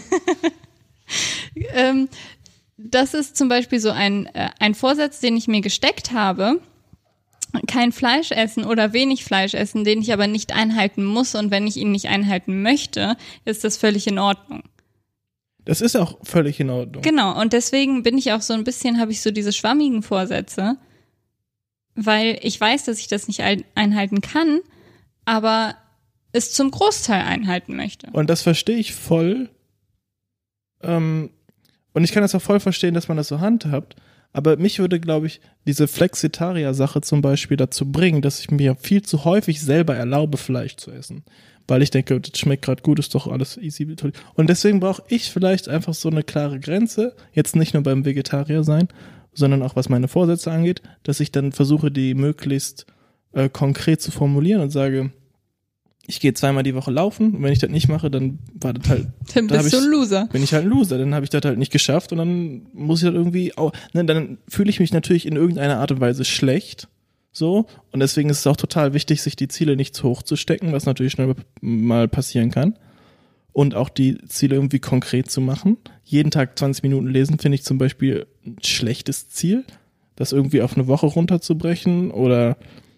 A: Das ist zum Beispiel so ein Vorsatz, den ich mir gesteckt habe. Kein Fleisch essen oder wenig Fleisch essen, den ich aber nicht einhalten muss. Und wenn ich ihn nicht einhalten möchte, ist das völlig in Ordnung.
C: Das ist auch völlig in Ordnung.
A: Genau, und deswegen bin ich auch so ein bisschen, habe ich so diese schwammigen Vorsätze, weil ich weiß, dass ich das nicht einhalten kann, aber es zum Großteil einhalten möchte.
C: Und das verstehe ich voll. Und ich kann das auch voll verstehen, dass man das so handhabt. Aber mich würde, glaube ich, diese Flexitarier-Sache zum Beispiel dazu bringen, dass ich mir viel zu häufig selber erlaube, Fleisch zu essen. Weil ich denke, das schmeckt gerade gut, ist doch alles easy. Und deswegen brauche ich vielleicht einfach so eine klare Grenze, jetzt nicht nur beim Vegetarier sein, sondern auch was meine Vorsätze angeht, dass ich dann versuche, die möglichst konkret zu formulieren und sage, ich gehe 2-mal die Woche laufen und wenn ich das nicht mache, dann war das halt.
A: Dann bist du ein Loser.
C: Bin ich halt ein Loser, dann habe ich das halt nicht geschafft und dann muss ich halt irgendwie, dann fühle ich mich natürlich in irgendeiner Art und Weise schlecht, so, und deswegen ist es auch total wichtig, sich die Ziele nicht zu hoch zu stecken, was natürlich schnell mal passieren kann und auch die Ziele irgendwie konkret zu machen. Jeden Tag 20 Minuten lesen finde ich zum Beispiel ein schlechtes Ziel, das irgendwie auf eine Woche runterzubrechen oder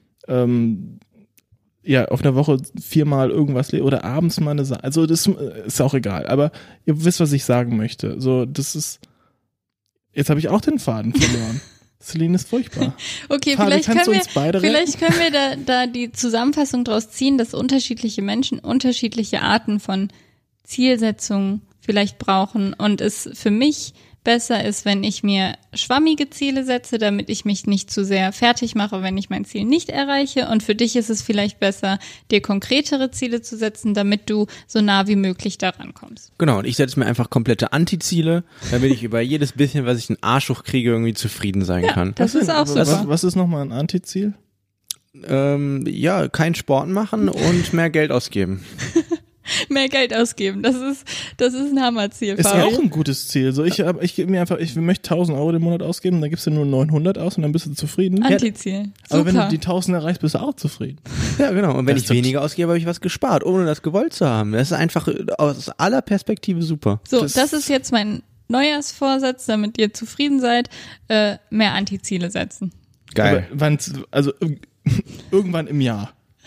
C: auf einer Woche 4-mal irgendwas oder abends mal eine Sache. Also das ist auch egal. Aber ihr wisst, was ich sagen möchte. So, das ist. Jetzt habe ich auch den Faden verloren. Celine ist furchtbar.
A: Okay,
C: Fabi,
A: vielleicht können wir da die Zusammenfassung draus ziehen, dass unterschiedliche Menschen unterschiedliche Arten von Zielsetzungen vielleicht brauchen und es für mich besser ist, wenn ich mir schwammige Ziele setze, damit ich mich nicht zu sehr fertig mache, wenn ich mein Ziel nicht erreiche. Und für dich ist es vielleicht besser, dir konkretere Ziele zu setzen, damit du so nah wie möglich daran kommst.
B: Genau, und ich setze mir einfach komplette Antiziele, damit ich über jedes bisschen, was ich in den Arsch hochkriege, irgendwie zufrieden sein kann.
A: Das ist auch super.
C: Was ist nochmal ein Antiziel?
B: Keinen Sport machen und mehr Geld ausgeben.
A: Mehr Geld ausgeben, das ist ein Hammerziel.
C: Ist
A: Fabi.
C: ja auch ein gutes Ziel. So, ich möchte 1.000 Euro den Monat ausgeben, dann gibst du nur 900 aus und dann bist du zufrieden.
A: Antiziel.
C: Aber wenn du
A: Super.
C: die 1.000 erreichst, bist du auch zufrieden.
B: Ja, genau. Und wenn
C: Das
B: ich weniger ausgebe, habe ich was gespart, ohne das gewollt zu haben. Das ist einfach aus aller Perspektive super.
A: So, das ist jetzt mein Neujahrsvorsatz, damit ihr zufrieden seid, mehr Antiziele setzen.
B: Geil.
C: Aber irgendwann im Jahr.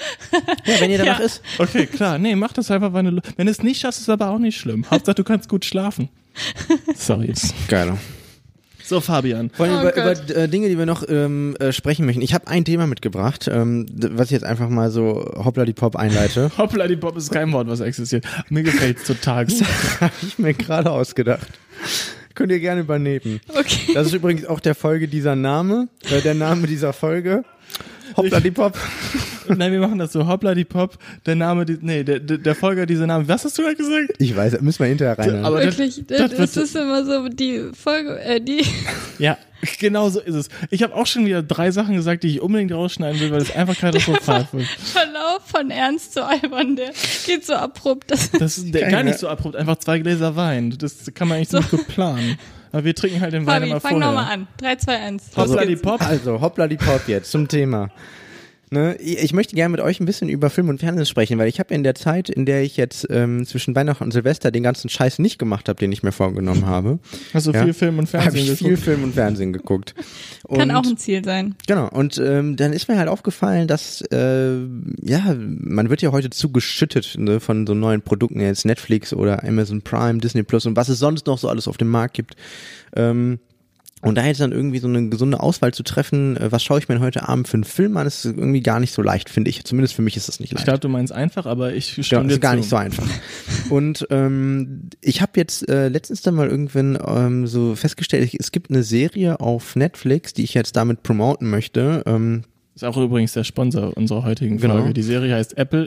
B: Ja, wenn ihr danach ist.
C: Okay, klar. Nee, mach das einfach, wenn du es nicht schaffst, ist aber auch nicht schlimm. Hauptsache, du kannst gut schlafen. Sorry.
B: Geil.
C: So, Fabian.
B: Vor allem über Dinge, die wir noch sprechen möchten. Ich habe ein Thema mitgebracht, was ich jetzt einfach mal so hoppla-die-pop einleite.
C: Hoppla-die-pop ist kein Wort, was existiert. Mir gefällt's total gut.
B: Das habe ich mir gerade ausgedacht. Könnt ihr gerne übernehmen. Okay. Das ist übrigens auch der Name dieser Folge. Hoppla-die-pop.
C: Nein, wir machen das so. Hoppla-die-pop, der Folge dieser Name. Was hast du gerade gesagt?
B: Ich weiß, müssen wir hinterher rein.
A: Aber wirklich, das ist immer so die Folge,
C: Ja, genau so ist es. Ich habe auch schon wieder 3 Sachen gesagt, die ich unbedingt rausschneiden will, weil es einfach katastrophal wird.
A: Verlauf von ernst zu albern, der geht so abrupt.
C: Das ist gar nicht so abrupt, einfach 2 Gläser Wein. Das kann man eigentlich so gut planen. Aber wir trinken halt den Wein immer vorher.
A: Fang nochmal an. 3, 2, 1.
C: Hoppla-die-pop.
B: Also, hoppla-die-pop jetzt zum Thema. Ne, ich möchte gerne mit euch ein bisschen über Film und Fernsehen sprechen, weil ich habe in der Zeit, in der ich jetzt zwischen Weihnachten und Silvester den ganzen Scheiß nicht gemacht habe, den ich mir vorgenommen habe.
C: Hast du viel Film und Fernsehen geguckt?
B: Viel Film und Fernsehen geguckt.
A: Kann auch ein Ziel sein.
B: Genau, und dann ist mir halt aufgefallen, dass man wird ja heute zugeschüttet, ne, von so neuen Produkten, jetzt Netflix oder Amazon Prime, Disney Plus und was es sonst noch so alles auf dem Markt gibt. Und da jetzt dann irgendwie so eine gesunde Auswahl zu treffen, was schaue ich mir heute Abend für einen Film an, ist irgendwie gar nicht so leicht, finde ich. Zumindest für mich ist das nicht leicht.
C: Ich glaube, du meinst einfach, aber ich stimme dir
B: ist gar
C: zu.
B: nicht so einfach. Und ich habe jetzt letztens dann mal irgendwann so festgestellt, es gibt eine Serie auf Netflix, die ich jetzt damit promoten möchte.
C: Ist auch übrigens der Sponsor unserer heutigen Folge.
B: Genau.
C: Die Serie heißt Apple.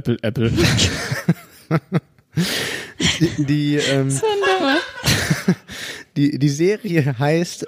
B: Die Serie heißt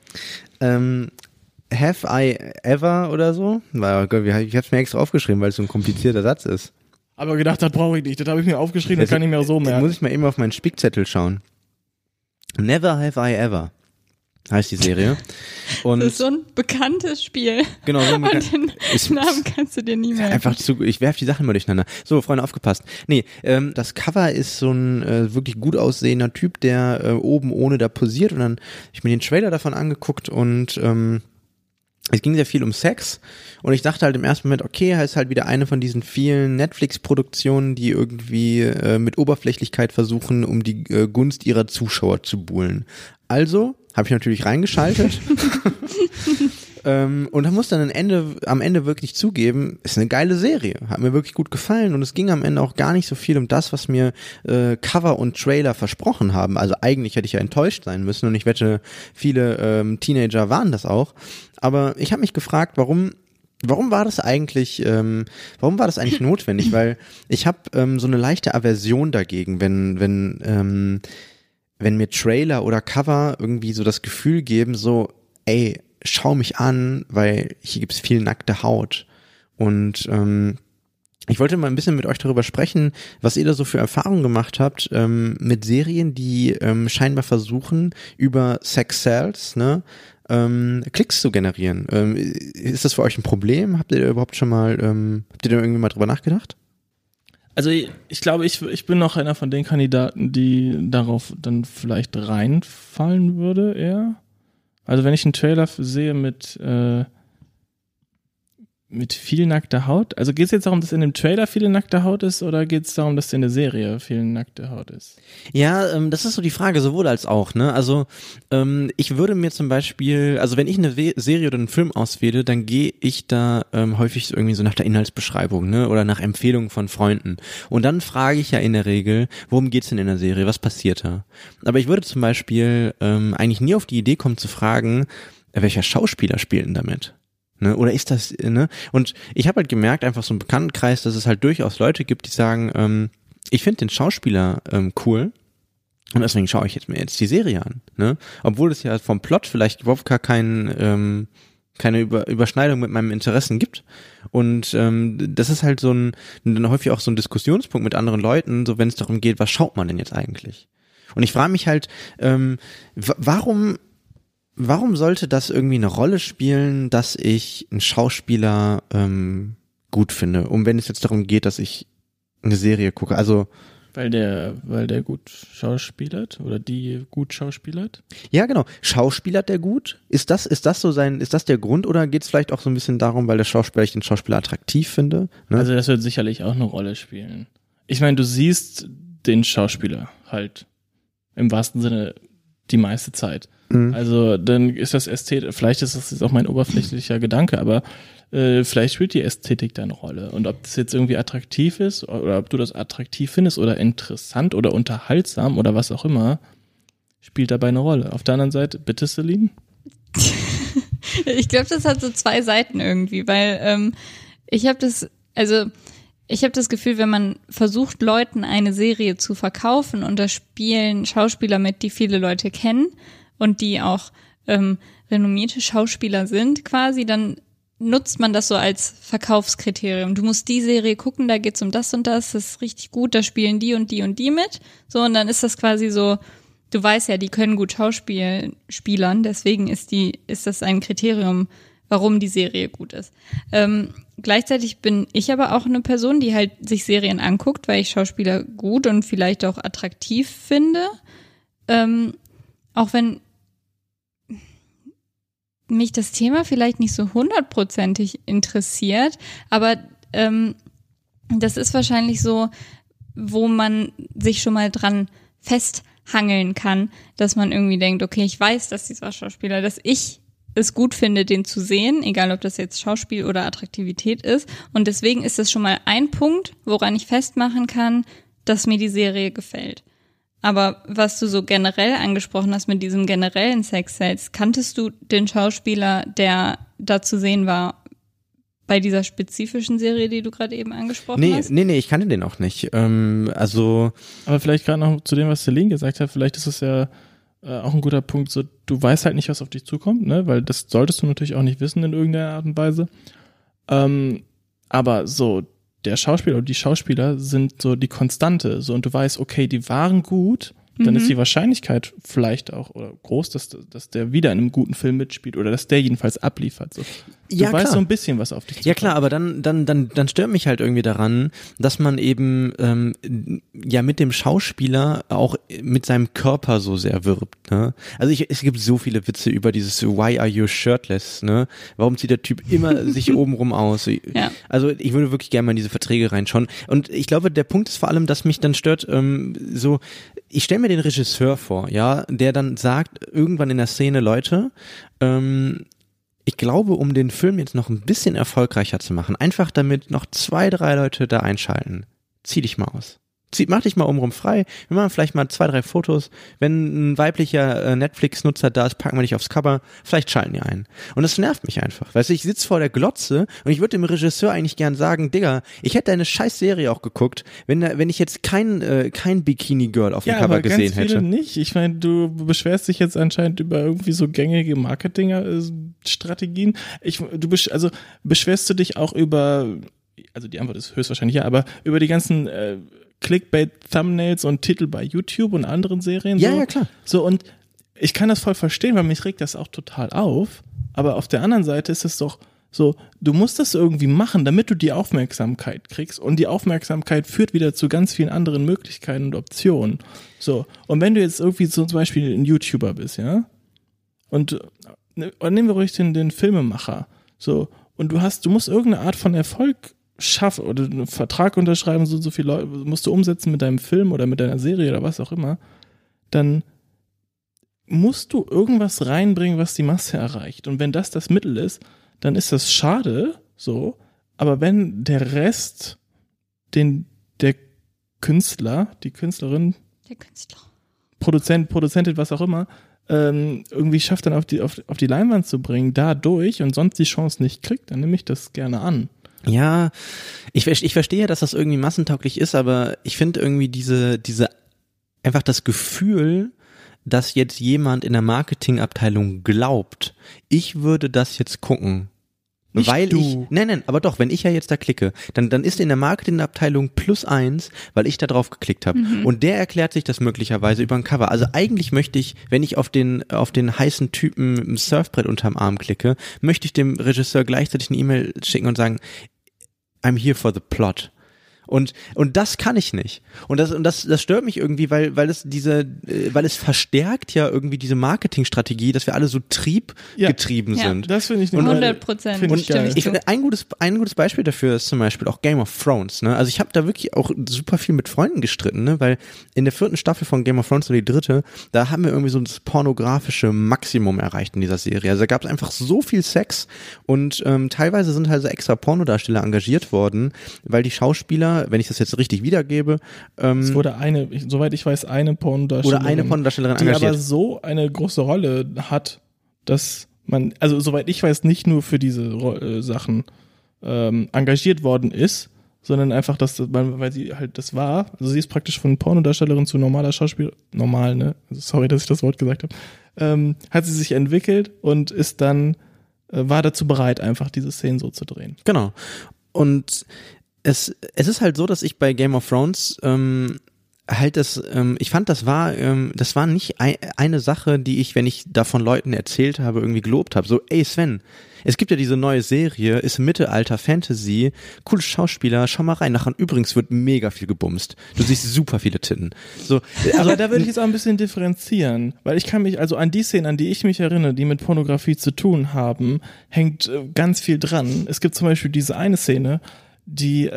B: Have I Ever oder so. Ich hab's mir extra aufgeschrieben, weil es so ein komplizierter Satz ist.
C: Aber gedacht, das brauche ich nicht. Das habe ich mir aufgeschrieben, das kann ich mir auch so merken.
B: Muss ich mal eben auf meinen Spickzettel schauen. Never Have I Ever heißt die Serie. Und
A: das ist so ein bekanntes Spiel.
B: Genau, so ein
A: und den Namen kannst du dir nie merken.
B: Ich werfe die Sachen mal durcheinander. So, Freunde, aufgepasst. Nee, das Cover ist so ein wirklich gut aussehender Typ, der oben ohne da posiert, und dann hab ich mir den Trailer davon angeguckt und es ging sehr viel um Sex, und ich dachte halt im ersten Moment, okay, er ist halt wieder eine von diesen vielen Netflix-Produktionen, die irgendwie mit Oberflächlichkeit versuchen, um die Gunst ihrer Zuschauer zu buhlen. Also habe ich natürlich reingeschaltet und muss dann am Ende wirklich zugeben, ist eine geile Serie, hat mir wirklich gut gefallen, und es ging am Ende auch gar nicht so viel um das, was mir Cover und Trailer versprochen haben. Also eigentlich hätte ich ja enttäuscht sein müssen, und ich wette, viele Teenager waren das auch. Aber ich habe mich gefragt, warum war das eigentlich notwendig? Weil ich habe so eine leichte Aversion dagegen, wenn mir Trailer oder Cover irgendwie so das Gefühl geben, so, ey, schau mich an, weil hier gibt's viel nackte Haut. Und ich wollte mal ein bisschen mit euch darüber sprechen, was ihr da so für Erfahrungen gemacht habt mit Serien, die scheinbar versuchen, über Sex Sales, Klicks zu generieren. Ist das für euch ein Problem? Habt ihr da irgendwie mal drüber nachgedacht?
C: Also ich glaube, ich bin noch einer von den Kandidaten, die darauf dann vielleicht reinfallen würde eher. Also wenn ich einen Trailer sehe mit viel nackter Haut, also geht es jetzt darum, dass in dem Trailer viele nackte Haut ist, oder geht es darum, dass in der Serie viel nackte Haut ist? Ja,
B: das ist so die Frage, sowohl als auch, ne? Also ich würde mir zum Beispiel, also wenn ich eine Serie oder einen Film auswähle, dann gehe ich da häufig irgendwie so nach der Inhaltsbeschreibung, ne? Oder nach Empfehlungen von Freunden. Und dann frage ich ja in der Regel, worum geht's denn in der Serie, was passiert da? Aber ich würde zum Beispiel eigentlich nie auf die Idee kommen zu fragen, welcher Schauspieler spielt denn damit? Ne, oder ist das, ne? Und ich habe halt gemerkt, einfach so im Bekanntenkreis, dass es halt durchaus Leute gibt, die sagen, ich finde den Schauspieler cool, und deswegen schaue ich mir jetzt die Serie an, ne? Obwohl es ja vom Plot vielleicht überhaupt gar keine Überschneidung mit meinem Interessen gibt. Und das ist halt dann häufig auch so ein Diskussionspunkt mit anderen Leuten, so wenn es darum geht, was schaut man denn jetzt eigentlich? Und ich frage mich halt, warum sollte das irgendwie eine Rolle spielen, dass ich einen Schauspieler gut finde? Wenn es jetzt darum geht, dass ich eine Serie gucke. Also,
C: Weil der gut schauspielert oder die gut schauspielert?
B: Ja, genau. Schauspielert der gut? Ist das der Grund oder geht es vielleicht auch so ein bisschen darum, weil ich den Schauspieler attraktiv finde? Ne?
C: Also das wird sicherlich auch eine Rolle spielen. Ich meine, du siehst den Schauspieler halt im wahrsten Sinne die meiste Zeit. Mhm. Also dann ist das Ästhetik, vielleicht ist das jetzt auch mein oberflächlicher Gedanke, aber vielleicht spielt die Ästhetik da eine Rolle. Und ob das jetzt irgendwie attraktiv ist oder ob du das attraktiv findest oder interessant oder unterhaltsam oder was auch immer, spielt dabei eine Rolle. Auf der anderen Seite, bitte Celine?
A: Ich glaube, das hat so zwei Seiten irgendwie, weil ich habe das Gefühl, wenn man versucht, Leuten eine Serie zu verkaufen und da spielen Schauspieler mit, die viele Leute kennen und die auch renommierte Schauspieler sind quasi, dann nutzt man das so als Verkaufskriterium. Du musst die Serie gucken, da geht's um das und das ist richtig gut, da spielen die und die und die mit. So, und dann ist das quasi so, du weißt ja, die können gut Schauspielern, deswegen ist das ein Kriterium, warum die Serie gut ist. Gleichzeitig bin ich aber auch eine Person, die halt sich Serien anguckt, weil ich Schauspieler gut und vielleicht auch attraktiv finde. Auch wenn mich das Thema vielleicht nicht so 100%ig interessiert, aber das ist wahrscheinlich so, wo man sich schon mal dran festhangeln kann, dass man irgendwie denkt, okay, ich weiß, dass dieser Schauspieler, dass ich es gut finde, den zu sehen, egal ob das jetzt Schauspiel oder Attraktivität ist. Und deswegen ist das schon mal ein Punkt, woran ich festmachen kann, dass mir die Serie gefällt. Aber was du so generell angesprochen hast mit diesem generellen Sex-Sales, kanntest du den Schauspieler, der da zu sehen war, bei dieser spezifischen Serie, die du gerade eben angesprochen hast?
B: Nee, ich kannte den auch nicht. Aber
C: vielleicht gerade noch zu dem, was Celine gesagt hat, vielleicht ist es ja auch ein guter Punkt, so du weißt halt nicht, was auf dich zukommt, ne, weil das solltest du natürlich auch nicht wissen in irgendeiner Art und Weise. Aber so der Schauspieler oder die Schauspieler sind so die Konstante, so und du weißt, okay, die waren gut, dann ist die Wahrscheinlichkeit vielleicht auch oder groß, dass der wieder in einem guten Film mitspielt oder dass der jedenfalls abliefert. So. Du weißt
B: klar.
C: so ein bisschen, was auf dich zukommt.
B: Ja klar, aber dann stört mich halt irgendwie daran, dass man eben ja mit dem Schauspieler auch mit seinem Körper so sehr wirbt. Ne? Also es gibt so viele Witze über dieses Why are you shirtless? Ne? Warum zieht der Typ immer sich obenrum aus?
A: Ja.
B: Also ich würde wirklich gerne mal in diese Verträge reinschauen. Und ich glaube, der Punkt ist vor allem, dass mich dann stört, ich stelle mir den Regisseur vor, ja, der dann sagt, irgendwann in der Szene, Leute, ich glaube, um den Film jetzt noch ein bisschen erfolgreicher zu machen, einfach damit noch 2, 3 Leute da einschalten, zieh dich mal aus. Mach dich mal obenrum frei, wir machen vielleicht mal 2, 3 Fotos, wenn ein weiblicher Netflix-Nutzer da ist, packen wir dich aufs Cover, vielleicht schalten die ein. Und das nervt mich einfach, weißt du, ich sitze vor der Glotze und ich würde dem Regisseur eigentlich gern sagen, Digga, ich hätte deine scheiß Serie auch geguckt, wenn ich jetzt kein Bikini-Girl auf dem Cover gesehen hätte.
C: Ja, aber ganz viele nicht. Ich meine, du beschwerst dich jetzt anscheinend über irgendwie so gängige Marketing-Strategien. Beschwerst du dich auch über, also die Antwort ist höchstwahrscheinlich ja, aber über die ganzen Clickbait-Thumbnails und Titel bei YouTube und anderen Serien.
B: Ja,
C: so.
B: ja, klar.
C: So, und ich kann das voll verstehen, weil mich regt das auch total auf. Aber auf der anderen Seite ist es doch so, du musst das irgendwie machen, damit du die Aufmerksamkeit kriegst. Und die Aufmerksamkeit führt wieder zu ganz vielen anderen Möglichkeiten und Optionen. So, und wenn du jetzt irgendwie so zum Beispiel ein YouTuber bist, ja, und nehmen wir ruhig den Filmemacher, so, und du musst irgendeine Art von Erfolg schaffen oder einen Vertrag unterschreiben, so viele Leute musst du umsetzen mit deinem Film oder mit deiner Serie oder was auch immer, dann musst du irgendwas reinbringen, was die Masse erreicht. Und wenn das Mittel ist, dann ist das schade, so, aber wenn der Rest, der Künstler, die Künstlerin,
A: der Künstler,
C: Produzentin, was auch immer, irgendwie schafft dann auf die Leinwand zu bringen, dadurch und sonst die Chance nicht kriegt, dann nehme ich das gerne an.
B: Ja, ich verstehe, dass das irgendwie massentauglich ist, aber ich finde irgendwie diese einfach das Gefühl, dass jetzt jemand in der Marketingabteilung glaubt, ich würde das jetzt gucken.
C: Nicht
B: weil
C: du.
B: Nein, aber doch, wenn ich ja jetzt da klicke, dann ist in der Marketingabteilung +1, weil ich da drauf geklickt habe. Und der erklärt sich das möglicherweise über ein Cover. Also eigentlich möchte ich, wenn ich auf den heißen Typen mit dem Surfbrett unterm Arm klicke, möchte ich dem Regisseur gleichzeitig eine E-Mail schicken und sagen, I'm here for the plot. Und das kann ich nicht. Und das stört mich irgendwie, weil es verstärkt ja irgendwie diese Marketingstrategie, dass wir alle so triebgetrieben sind.
C: Das finde ich
A: 100%.
B: Und ich finde, ein gutes Beispiel dafür ist zum Beispiel auch Game of Thrones, ne? Also ich habe da wirklich auch super viel mit Freunden gestritten, ne? Weil in der 4. Staffel von Game of Thrones oder die 3., da haben wir irgendwie so das pornografische Maximum erreicht in dieser Serie. Also da gab es einfach so viel Sex und teilweise sind halt so extra Pornodarsteller engagiert worden, weil die Schauspieler, wenn ich das jetzt richtig wiedergebe,
C: es wurde soweit ich weiß, eine Pornodarstellerin
B: engagiert,
C: die aber so eine große Rolle hat, dass man, also soweit ich weiß, nicht nur für diese Sachen engagiert worden ist, sondern einfach, weil sie halt das war, also sie ist praktisch von Pornodarstellerin zu normaler Schauspielerin, normal, ne? Also sorry, dass ich das Wort gesagt habe, hat sie sich entwickelt und ist dann, war dazu bereit, einfach diese Szenen so zu drehen.
B: Genau. Und es ist halt so, dass ich bei Game of Thrones ich fand, das war nicht eine Sache, die ich, wenn ich davon Leuten erzählt habe, irgendwie gelobt habe. So, ey Sven, es gibt ja diese neue Serie, ist Mittelalter Fantasy, coole Schauspieler, schau mal rein. Nachher übrigens wird mega viel gebumst. Du siehst super viele Titten. So,
C: aber da würde ich jetzt auch ein bisschen differenzieren, weil ich kann mich, also an die Szenen, an die ich mich erinnere, die mit Pornografie zu tun haben, hängt ganz viel dran. Es gibt zum Beispiel diese eine Szene, die,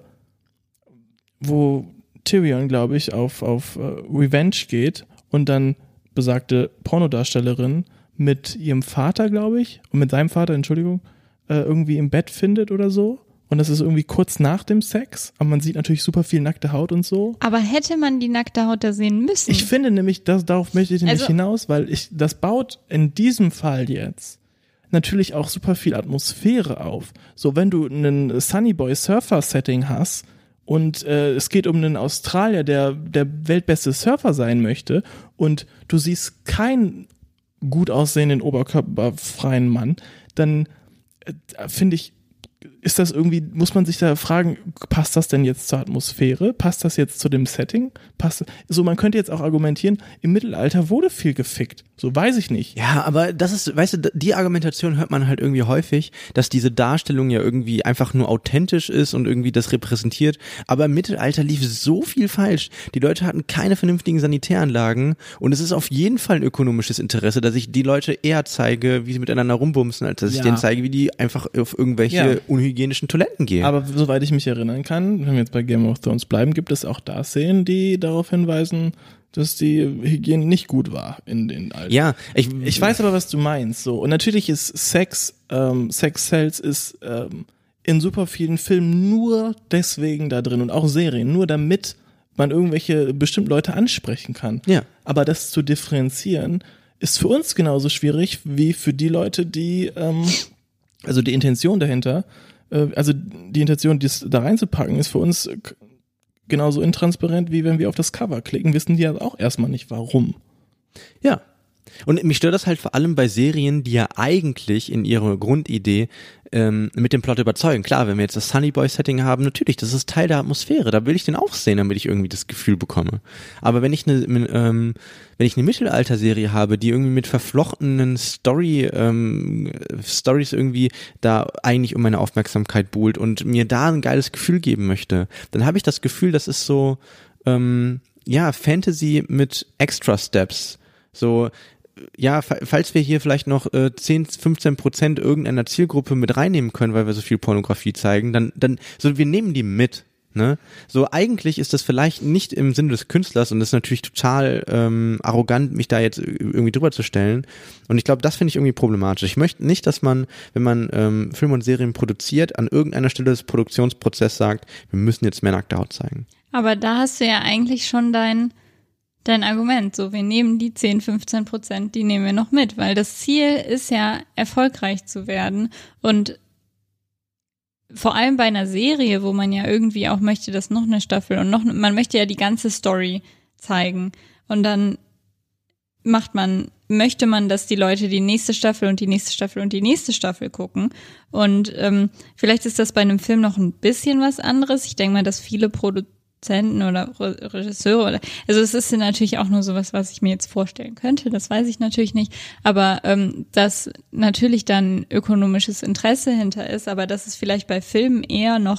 C: wo Tyrion, glaube ich, auf Revenge geht und dann besagte Pornodarstellerin mit ihrem Vater, glaube ich, und mit seinem Vater, irgendwie im Bett findet oder so. Und das ist irgendwie kurz nach dem Sex, aber man sieht natürlich super viel nackte Haut und so.
A: Aber hätte man die nackte Haut da sehen müssen?
C: Ich finde nämlich, darauf möchte ich nämlich hinaus, weil das baut in diesem Fall jetzt natürlich auch super viel Atmosphäre auf. So, wenn du einen Sunny Boy Surfer Setting hast, und es geht um einen Australier, der weltbeste Surfer sein möchte und du siehst keinen gut aussehenden, oberkörperfreien Mann, dann finde ich, ist das irgendwie, muss man sich da fragen, passt das denn jetzt zur Atmosphäre? Passt das jetzt zu dem Setting? So, man könnte jetzt auch argumentieren, im Mittelalter wurde viel gefickt. So, weiß ich nicht.
B: Ja, aber das ist, weißt du, die Argumentation hört man halt irgendwie häufig, dass diese Darstellung ja irgendwie einfach nur authentisch ist und irgendwie das repräsentiert. Aber im Mittelalter lief so viel falsch. Die Leute hatten keine vernünftigen Sanitäranlagen und es ist auf jeden Fall ein ökonomisches Interesse, dass ich die Leute eher zeige, wie sie miteinander rumbumsen, als dass ich denen zeige, wie die einfach auf irgendwelche unhygienischen Toiletten gehen.
C: Aber soweit ich mich erinnern kann, wenn wir jetzt bei Game of Thrones bleiben, gibt es auch da Szenen, die darauf hinweisen, dass die Hygiene nicht gut war in den Alten.
B: Ja,
C: ich weiß aber, was du meinst. So, und natürlich ist Sex Sales ist in super vielen Filmen nur deswegen da drin und auch Serien, nur damit man irgendwelche bestimmten Leute ansprechen kann.
B: Ja.
C: Aber das zu differenzieren ist für uns genauso schwierig wie für die Leute, die also die Intention dahinter, also die Intention, das da reinzupacken, ist für uns genauso intransparent, wie wenn wir auf das Cover klicken, wissen die ja auch erstmal nicht, warum.
B: Ja. Und mich stört das halt vor allem bei Serien, die ja eigentlich in ihrer Grundidee mit dem Plot überzeugen. Klar, wenn wir jetzt das Sunny Boy Setting haben, natürlich, das ist Teil der Atmosphäre, da will ich den auch sehen, damit ich irgendwie das Gefühl bekomme. Aber wenn ich eine Mittelalter-Serie habe, die irgendwie mit verflochtenen Stories irgendwie da eigentlich um meine Aufmerksamkeit buhlt und mir da ein geiles Gefühl geben möchte, dann habe ich das Gefühl, das ist so Fantasy mit Extra Steps. So, ja, falls wir hier vielleicht noch 10-15% irgendeiner Zielgruppe mit reinnehmen können, weil wir so viel Pornografie zeigen, dann so, wir nehmen die mit, ne? So, eigentlich ist das vielleicht nicht im Sinne des Künstlers und das ist natürlich total arrogant, mich da jetzt irgendwie drüber zu stellen. Und ich glaube, das finde ich irgendwie problematisch. Ich möchte nicht, dass man, wenn man Filme und Serien produziert, an irgendeiner Stelle des Produktionsprozesses sagt, wir müssen jetzt mehr nackte Haut zeigen.
A: Aber da hast du ja eigentlich schon dein Argument, so wir nehmen die 10-15%, die nehmen wir noch mit, weil das Ziel ist ja, erfolgreich zu werden und vor allem bei einer Serie, wo man ja irgendwie auch möchte, dass noch eine Staffel und man möchte ja die ganze Story zeigen und dann möchte man, dass die Leute die nächste Staffel und die nächste Staffel und die nächste Staffel gucken und vielleicht ist das bei einem Film noch ein bisschen was anderes. Ich denke mal, dass viele Produzenten oder Regisseure also es ist natürlich auch nur sowas, was ich mir jetzt vorstellen könnte, das weiß ich natürlich nicht, aber dass natürlich dann ökonomisches Interesse hinter ist, aber dass es vielleicht bei Filmen eher noch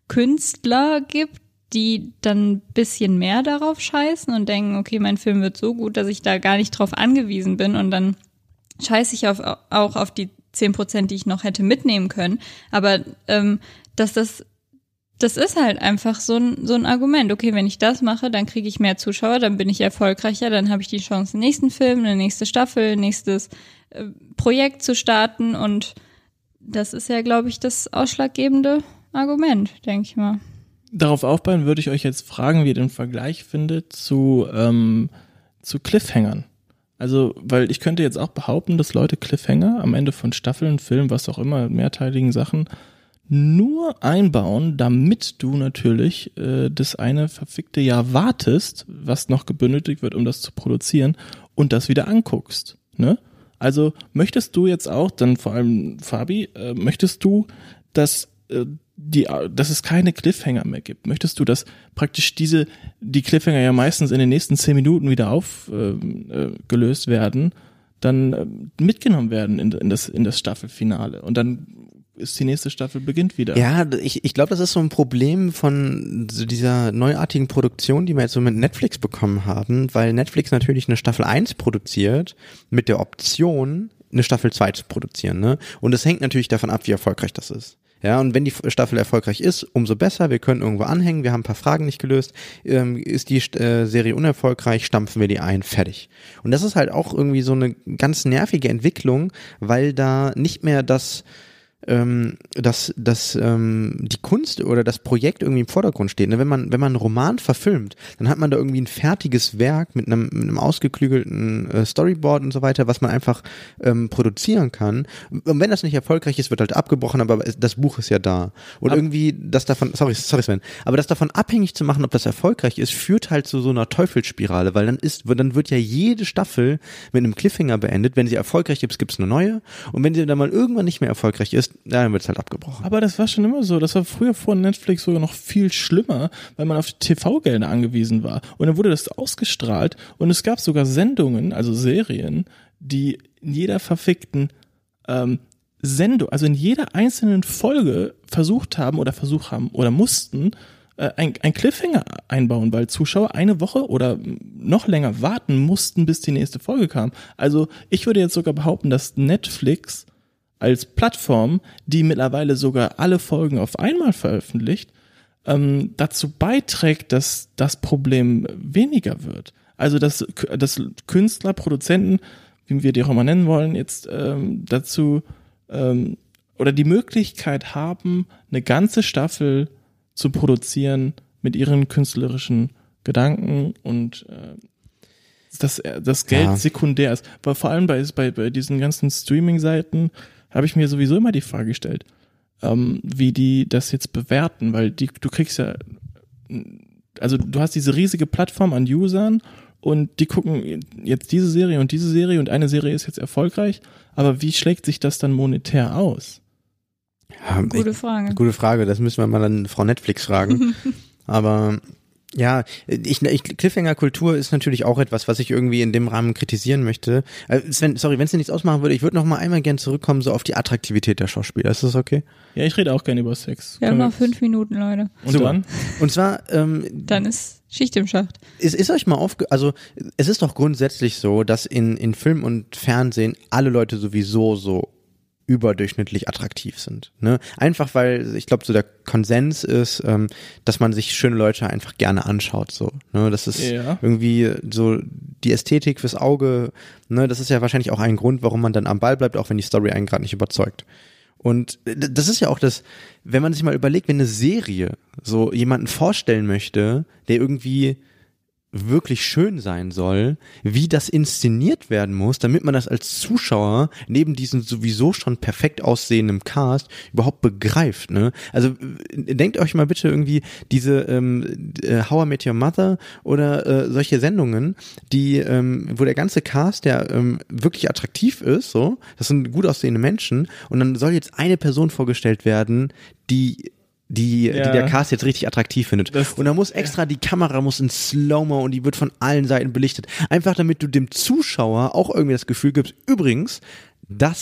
A: Künstler gibt, die dann ein bisschen mehr darauf scheißen und denken, okay, mein Film wird so gut, dass ich da gar nicht drauf angewiesen bin und dann scheiße ich auch auf die 10%, die ich noch hätte mitnehmen können. Aber das ist halt einfach so ein Argument. Okay, wenn ich das mache, dann kriege ich mehr Zuschauer, dann bin ich erfolgreicher, dann habe ich die Chance, den nächsten Film, eine nächste Staffel, nächstes Projekt zu starten und das ist ja, glaube ich, das ausschlaggebende Argument, denke ich mal.
C: Darauf aufbauen würde ich euch jetzt fragen, wie ihr den Vergleich findet zu Cliffhangern. Also, weil ich könnte jetzt auch behaupten, dass Leute Cliffhanger am Ende von Staffeln, Filmen, was auch immer, mehrteiligen Sachen nur einbauen, damit du natürlich das eine verfickte Jahr wartest, was noch benötigt wird, um das zu produzieren und das wieder anguckst, ne? Also möchtest du jetzt auch, dann vor allem Fabi, möchtest du, dass es keine Cliffhanger mehr gibt? Möchtest du, dass praktisch die Cliffhanger ja meistens in den nächsten 10 Minuten wieder aufgelöst werden, dann mitgenommen werden in das Staffelfinale und dann ist die nächste Staffel beginnt wieder.
B: Ja, ich glaube, das ist so ein Problem von so dieser neuartigen Produktion, die wir jetzt so mit Netflix bekommen haben, weil Netflix natürlich eine Staffel 1 produziert mit der Option, eine Staffel 2 zu produzieren, ne? Und es hängt natürlich davon ab, wie erfolgreich das ist. Ja, und wenn die Staffel erfolgreich ist, umso besser, wir können irgendwo anhängen, wir haben ein paar Fragen nicht gelöst, ist die Serie unerfolgreich, stampfen wir die ein, fertig. Und das ist halt auch irgendwie so eine ganz nervige Entwicklung, weil da nicht mehr die Kunst oder das Projekt irgendwie im Vordergrund steht. Ne? Wenn man einen Roman verfilmt, dann hat man da irgendwie ein fertiges Werk mit einem ausgeklügelten Storyboard und so weiter, was man einfach produzieren kann. Und wenn das nicht erfolgreich ist, wird halt abgebrochen, aber das Buch ist ja da. Und irgendwie das davon, sorry Sven, aber das davon abhängig zu machen, ob das erfolgreich ist, führt halt zu so einer Teufelsspirale, weil dann wird ja jede Staffel mit einem Cliffhanger beendet. Wenn sie erfolgreich ist, gibt's eine neue. Und wenn sie dann mal irgendwann nicht mehr erfolgreich ist, dann wird es halt abgebrochen.
C: Aber das war schon immer so. Das war früher vor Netflix sogar noch viel schlimmer, weil man auf TV-Gelder angewiesen war. Und dann wurde das ausgestrahlt und es gab sogar Sendungen, also Serien, die in jeder verfickten Sendung, also in jeder einzelnen Folge versucht haben oder mussten, ein Cliffhanger einbauen, weil Zuschauer eine Woche oder noch länger warten mussten, bis die nächste Folge kam. Also ich würde jetzt sogar behaupten, dass Netflix als Plattform, die mittlerweile sogar alle Folgen auf einmal veröffentlicht, dazu beiträgt, dass das Problem weniger wird. Also dass Künstler, Produzenten, wie wir die auch immer nennen wollen, jetzt dazu oder die Möglichkeit haben, eine ganze Staffel zu produzieren mit ihren künstlerischen Gedanken und das Geld sekundär ist. Weil vor allem bei diesen ganzen Streaming-Seiten habe ich mir sowieso immer die Frage gestellt, wie die das jetzt bewerten, weil du kriegst ja, also du hast diese riesige Plattform an Usern und die gucken jetzt diese Serie und eine Serie ist jetzt erfolgreich, aber wie schlägt sich das dann monetär aus?
B: Ja, gute Frage, das müssen wir mal dann Frau Netflix fragen. Aber ja, Cliffhanger-Kultur ist natürlich auch etwas, was ich irgendwie in dem Rahmen kritisieren möchte. Sven, sorry, wenn es dir nichts ausmachen würde, ich würde noch mal einmal gern zurückkommen so auf die Attraktivität der Schauspieler. Ist das okay?
C: Ja, ich rede auch gerne über Sex.
A: Wir haben noch 5 Minuten, Leute.
C: Und wann?
B: Und zwar
A: dann ist Schicht im Schacht.
B: Ist euch mal also es ist doch grundsätzlich so, dass in Film und Fernsehen alle Leute sowieso so überdurchschnittlich attraktiv sind. Ne? Einfach weil, ich glaube, so der Konsens ist, dass man sich schöne Leute einfach gerne anschaut. So, ne? Das ist irgendwie so die Ästhetik fürs Auge, ne? Das ist ja wahrscheinlich auch ein Grund, warum man dann am Ball bleibt, auch wenn die Story einen gerade nicht überzeugt. Und das ist ja auch das, wenn man sich mal überlegt, wenn eine Serie so jemanden vorstellen möchte, der irgendwie wirklich schön sein soll, wie das inszeniert werden muss, damit man das als Zuschauer neben diesem sowieso schon perfekt aussehenden Cast überhaupt begreift, ne? Also denkt euch mal bitte irgendwie diese How I Met Your Mother oder solche Sendungen, die wo der ganze Cast, der wirklich attraktiv ist, so, das sind gut aussehende Menschen und dann soll jetzt eine Person vorgestellt werden, die der Cast jetzt richtig attraktiv findet. Und da muss extra, die Kamera muss in Slow-Mo und die wird von allen Seiten belichtet. Einfach damit du dem Zuschauer auch irgendwie das Gefühl gibst, übrigens, das ist eine Serie. Ne? Und das ist ja auch das, wenn man sich mal überlegt, wenn eine Serie so jemanden vorstellen möchte, der irgendwie wirklich schön sein soll, wie das inszeniert werden muss, damit man das als Zuschauer überhaupt begreift, ne? Also denkt euch mal bitte irgendwie diese How I Met Your Mother oder solche Sendungen, die wo der ganze Cast, der wirklich attraktiv ist, so, das sind gut aussehende Menschen und dann soll jetzt eine Person vorgestellt werden, die der Cast jetzt richtig attraktiv findet. Und da muss extra, die Kamera muss in Slow-Mo und die wird von allen Seiten belichtet. Einfach damit du dem Zuschauer auch irgendwie das Gefühl gibst, übrigens, das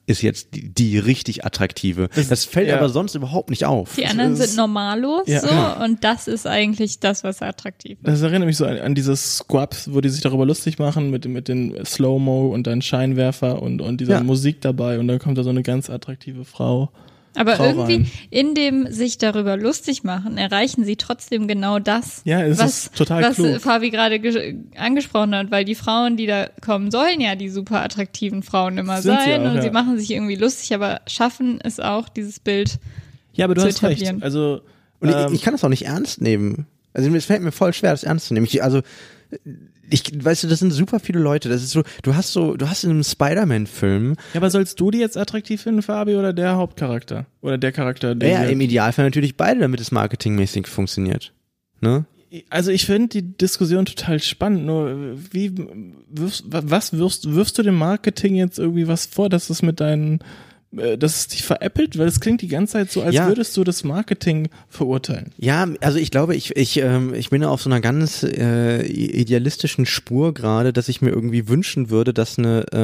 B: ist jetzt die richtig attraktive. Das fällt aber sonst überhaupt nicht auf.
A: Die anderen sind normallos und das ist eigentlich das, was attraktiv ist.
C: Das erinnert mich so an diese Squabs, wo die sich darüber lustig machen mit den Slow-Mo und dann Scheinwerfer und dieser Musik dabei und dann kommt da so eine ganz attraktive Frau.
A: Aber irgendwie in dem sich darüber lustig machen, erreichen sie trotzdem genau das,
C: ist total klug.
A: Was Fabi gerade angesprochen hat, weil die Frauen, die da kommen, sollen ja die super attraktiven Frauen immer sein und sie machen sich irgendwie lustig, aber schaffen es auch, dieses Bild
C: aber du
A: zu
C: hast
A: etablieren.
C: recht. Also,
B: und ich kann das auch nicht ernst nehmen. Also es fällt mir voll schwer, das ernst zu nehmen. Weißt du, das sind super viele Leute. Das ist so, du hast in einem Spider-Man-Film.
C: Ja, aber sollst du die jetzt attraktiv finden, Fabi, oder der Hauptcharakter? Oder der Charakter,
B: Ja, im Idealfall natürlich beide, damit es marketingmäßig funktioniert. Ne?
C: Also ich finde die Diskussion total spannend, nur wirfst du dem Marketing jetzt irgendwie was vor, dass es dass es dich veräppelt? Weil es klingt die ganze Zeit so, als würdest du das Marketing verurteilen.
B: Ja, also ich glaube, ich bin auf so einer ganz idealistischen Spur gerade, dass ich mir irgendwie wünschen würde, dass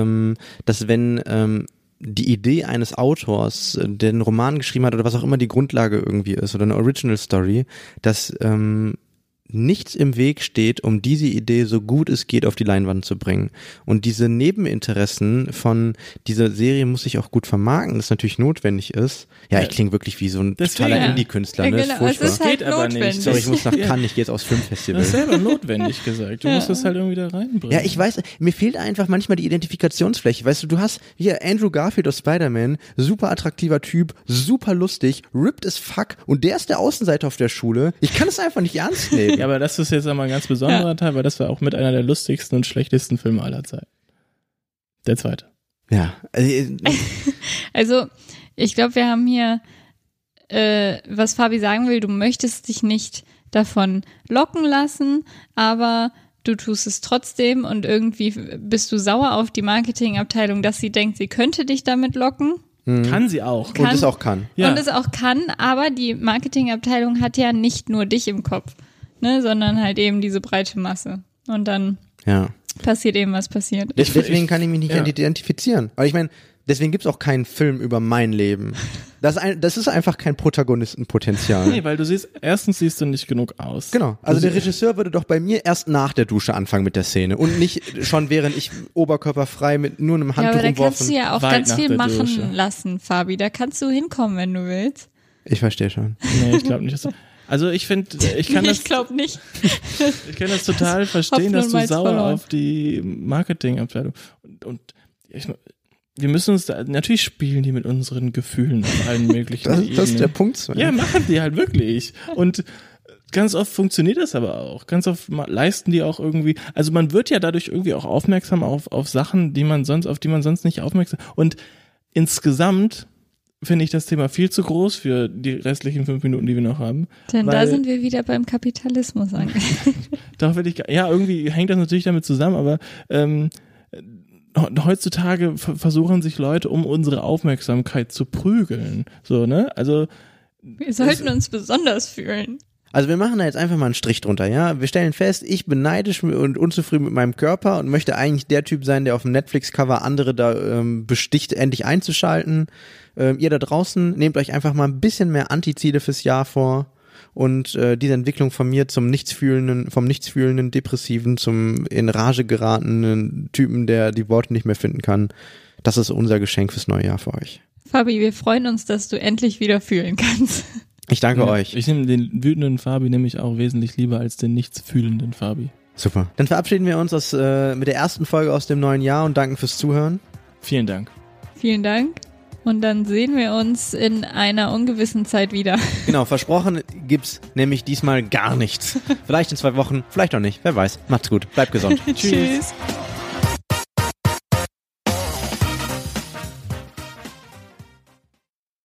B: wenn die Idee eines Autors, der einen Roman geschrieben hat oder was auch immer die Grundlage irgendwie ist oder eine Original Story, dass nichts im Weg steht, um diese Idee so gut es geht auf die Leinwand zu bringen. Und diese Nebeninteressen von dieser Serie muss ich auch gut vermarkten, das natürlich notwendig ist. Ja, ich klinge wirklich wie so ein totaler Indie-Künstler, ne?
A: Genau, es ist halt
C: geht aber
A: notwendig.
C: nicht.
B: Sorry, ich muss nach Cannes, ich gehe jetzt aufs Filmfestival.
C: Das ist selber notwendig gesagt. Du musst das halt irgendwie da reinbringen.
B: Ja, ich weiß, mir fehlt einfach manchmal die Identifikationsfläche. Weißt du hast hier Andrew Garfield aus Spider-Man, super attraktiver Typ, super lustig, ripped as fuck und der ist der Außenseiter auf der Schule. Ich kann es einfach nicht ernst nehmen.
C: Ja, aber das ist jetzt einmal ein ganz besonderer Teil, weil das war auch mit einer der lustigsten und schlechtesten Filme aller Zeiten. Der zweite.
B: Ja.
A: Also, ich glaube, wir haben hier, was Fabi sagen will, du möchtest dich nicht davon locken lassen, aber du tust es trotzdem und irgendwie bist du sauer auf die Marketingabteilung, dass sie denkt, sie könnte dich damit locken.
C: Kann sie auch.
B: Und es auch kann.
C: Ja.
A: Und es auch kann, aber die Marketingabteilung hat ja nicht nur dich im Kopf, ne, sondern halt eben diese breite Masse. Und dann passiert eben, was passiert.
B: Deswegen kann ich mich nicht identifizieren. Aber ich meine, deswegen gibt's auch keinen Film über mein Leben. Das ist einfach kein Protagonistenpotenzial.
C: Nee, weil erstens siehst du nicht genug aus.
B: Genau. Also der Regisseur würde doch bei mir erst nach der Dusche anfangen mit der Szene und nicht schon während ich oberkörperfrei mit nur einem Handtuch
A: aber da
B: umworfen.
A: kannst du ja auch ganz viel machen lassen, Fabi. Da kannst du hinkommen, wenn du willst.
B: Ich verstehe schon.
C: Nee, ich glaube nicht. Also ich finde, ich glaube nicht. Ich kann das total verstehen, dass du sauer auf die Marketingabteilung und wir müssen uns da, natürlich spielen die mit unseren Gefühlen auf allen möglichen Ebenen.
B: Das ist der Punkt. So,
C: ja, machen die halt wirklich. Und ganz oft funktioniert das aber auch. Ganz oft leisten die auch irgendwie, also man wird ja dadurch irgendwie auch aufmerksam auf Sachen, auf die man sonst nicht aufmerksam. Und insgesamt finde ich das Thema viel zu groß für die restlichen 5 Minuten, die wir noch haben.
A: Denn da sind wir wieder beim Kapitalismus angekommen.
C: Irgendwie hängt das natürlich damit zusammen, aber heutzutage versuchen sich Leute, um unsere Aufmerksamkeit zu prügeln. So, ne? Also
A: wir sollten uns besonders fühlen.
B: Also wir machen da jetzt einfach mal einen Strich drunter, ja? Wir stellen fest, ich bin neidisch und unzufrieden mit meinem Körper und möchte eigentlich der Typ sein, der auf dem Netflix-Cover andere da besticht, endlich einzuschalten. Ihr da draußen, nehmt euch einfach mal ein bisschen mehr Antiziele fürs Jahr vor und diese Entwicklung von mir vom nichtsfühlenden Depressiven zum in Rage geratenen Typen, der die Worte nicht mehr finden kann, das ist unser Geschenk fürs neue Jahr für euch.
A: Fabi, wir freuen uns, dass du endlich wieder fühlen kannst.
B: Ich danke euch.
C: Ich nehme den wütenden Fabi nämlich auch wesentlich lieber als den nichtsfühlenden Fabi.
B: Super. Dann verabschieden wir uns mit der ersten Folge aus dem neuen Jahr und danken fürs Zuhören.
C: Vielen Dank.
A: Vielen Dank. Und dann sehen wir uns in einer ungewissen Zeit wieder.
B: Genau, versprochen gibt's nämlich diesmal gar nichts. Vielleicht in 2 Wochen, vielleicht auch nicht, wer weiß. Macht's gut, bleibt gesund.
A: Tschüss.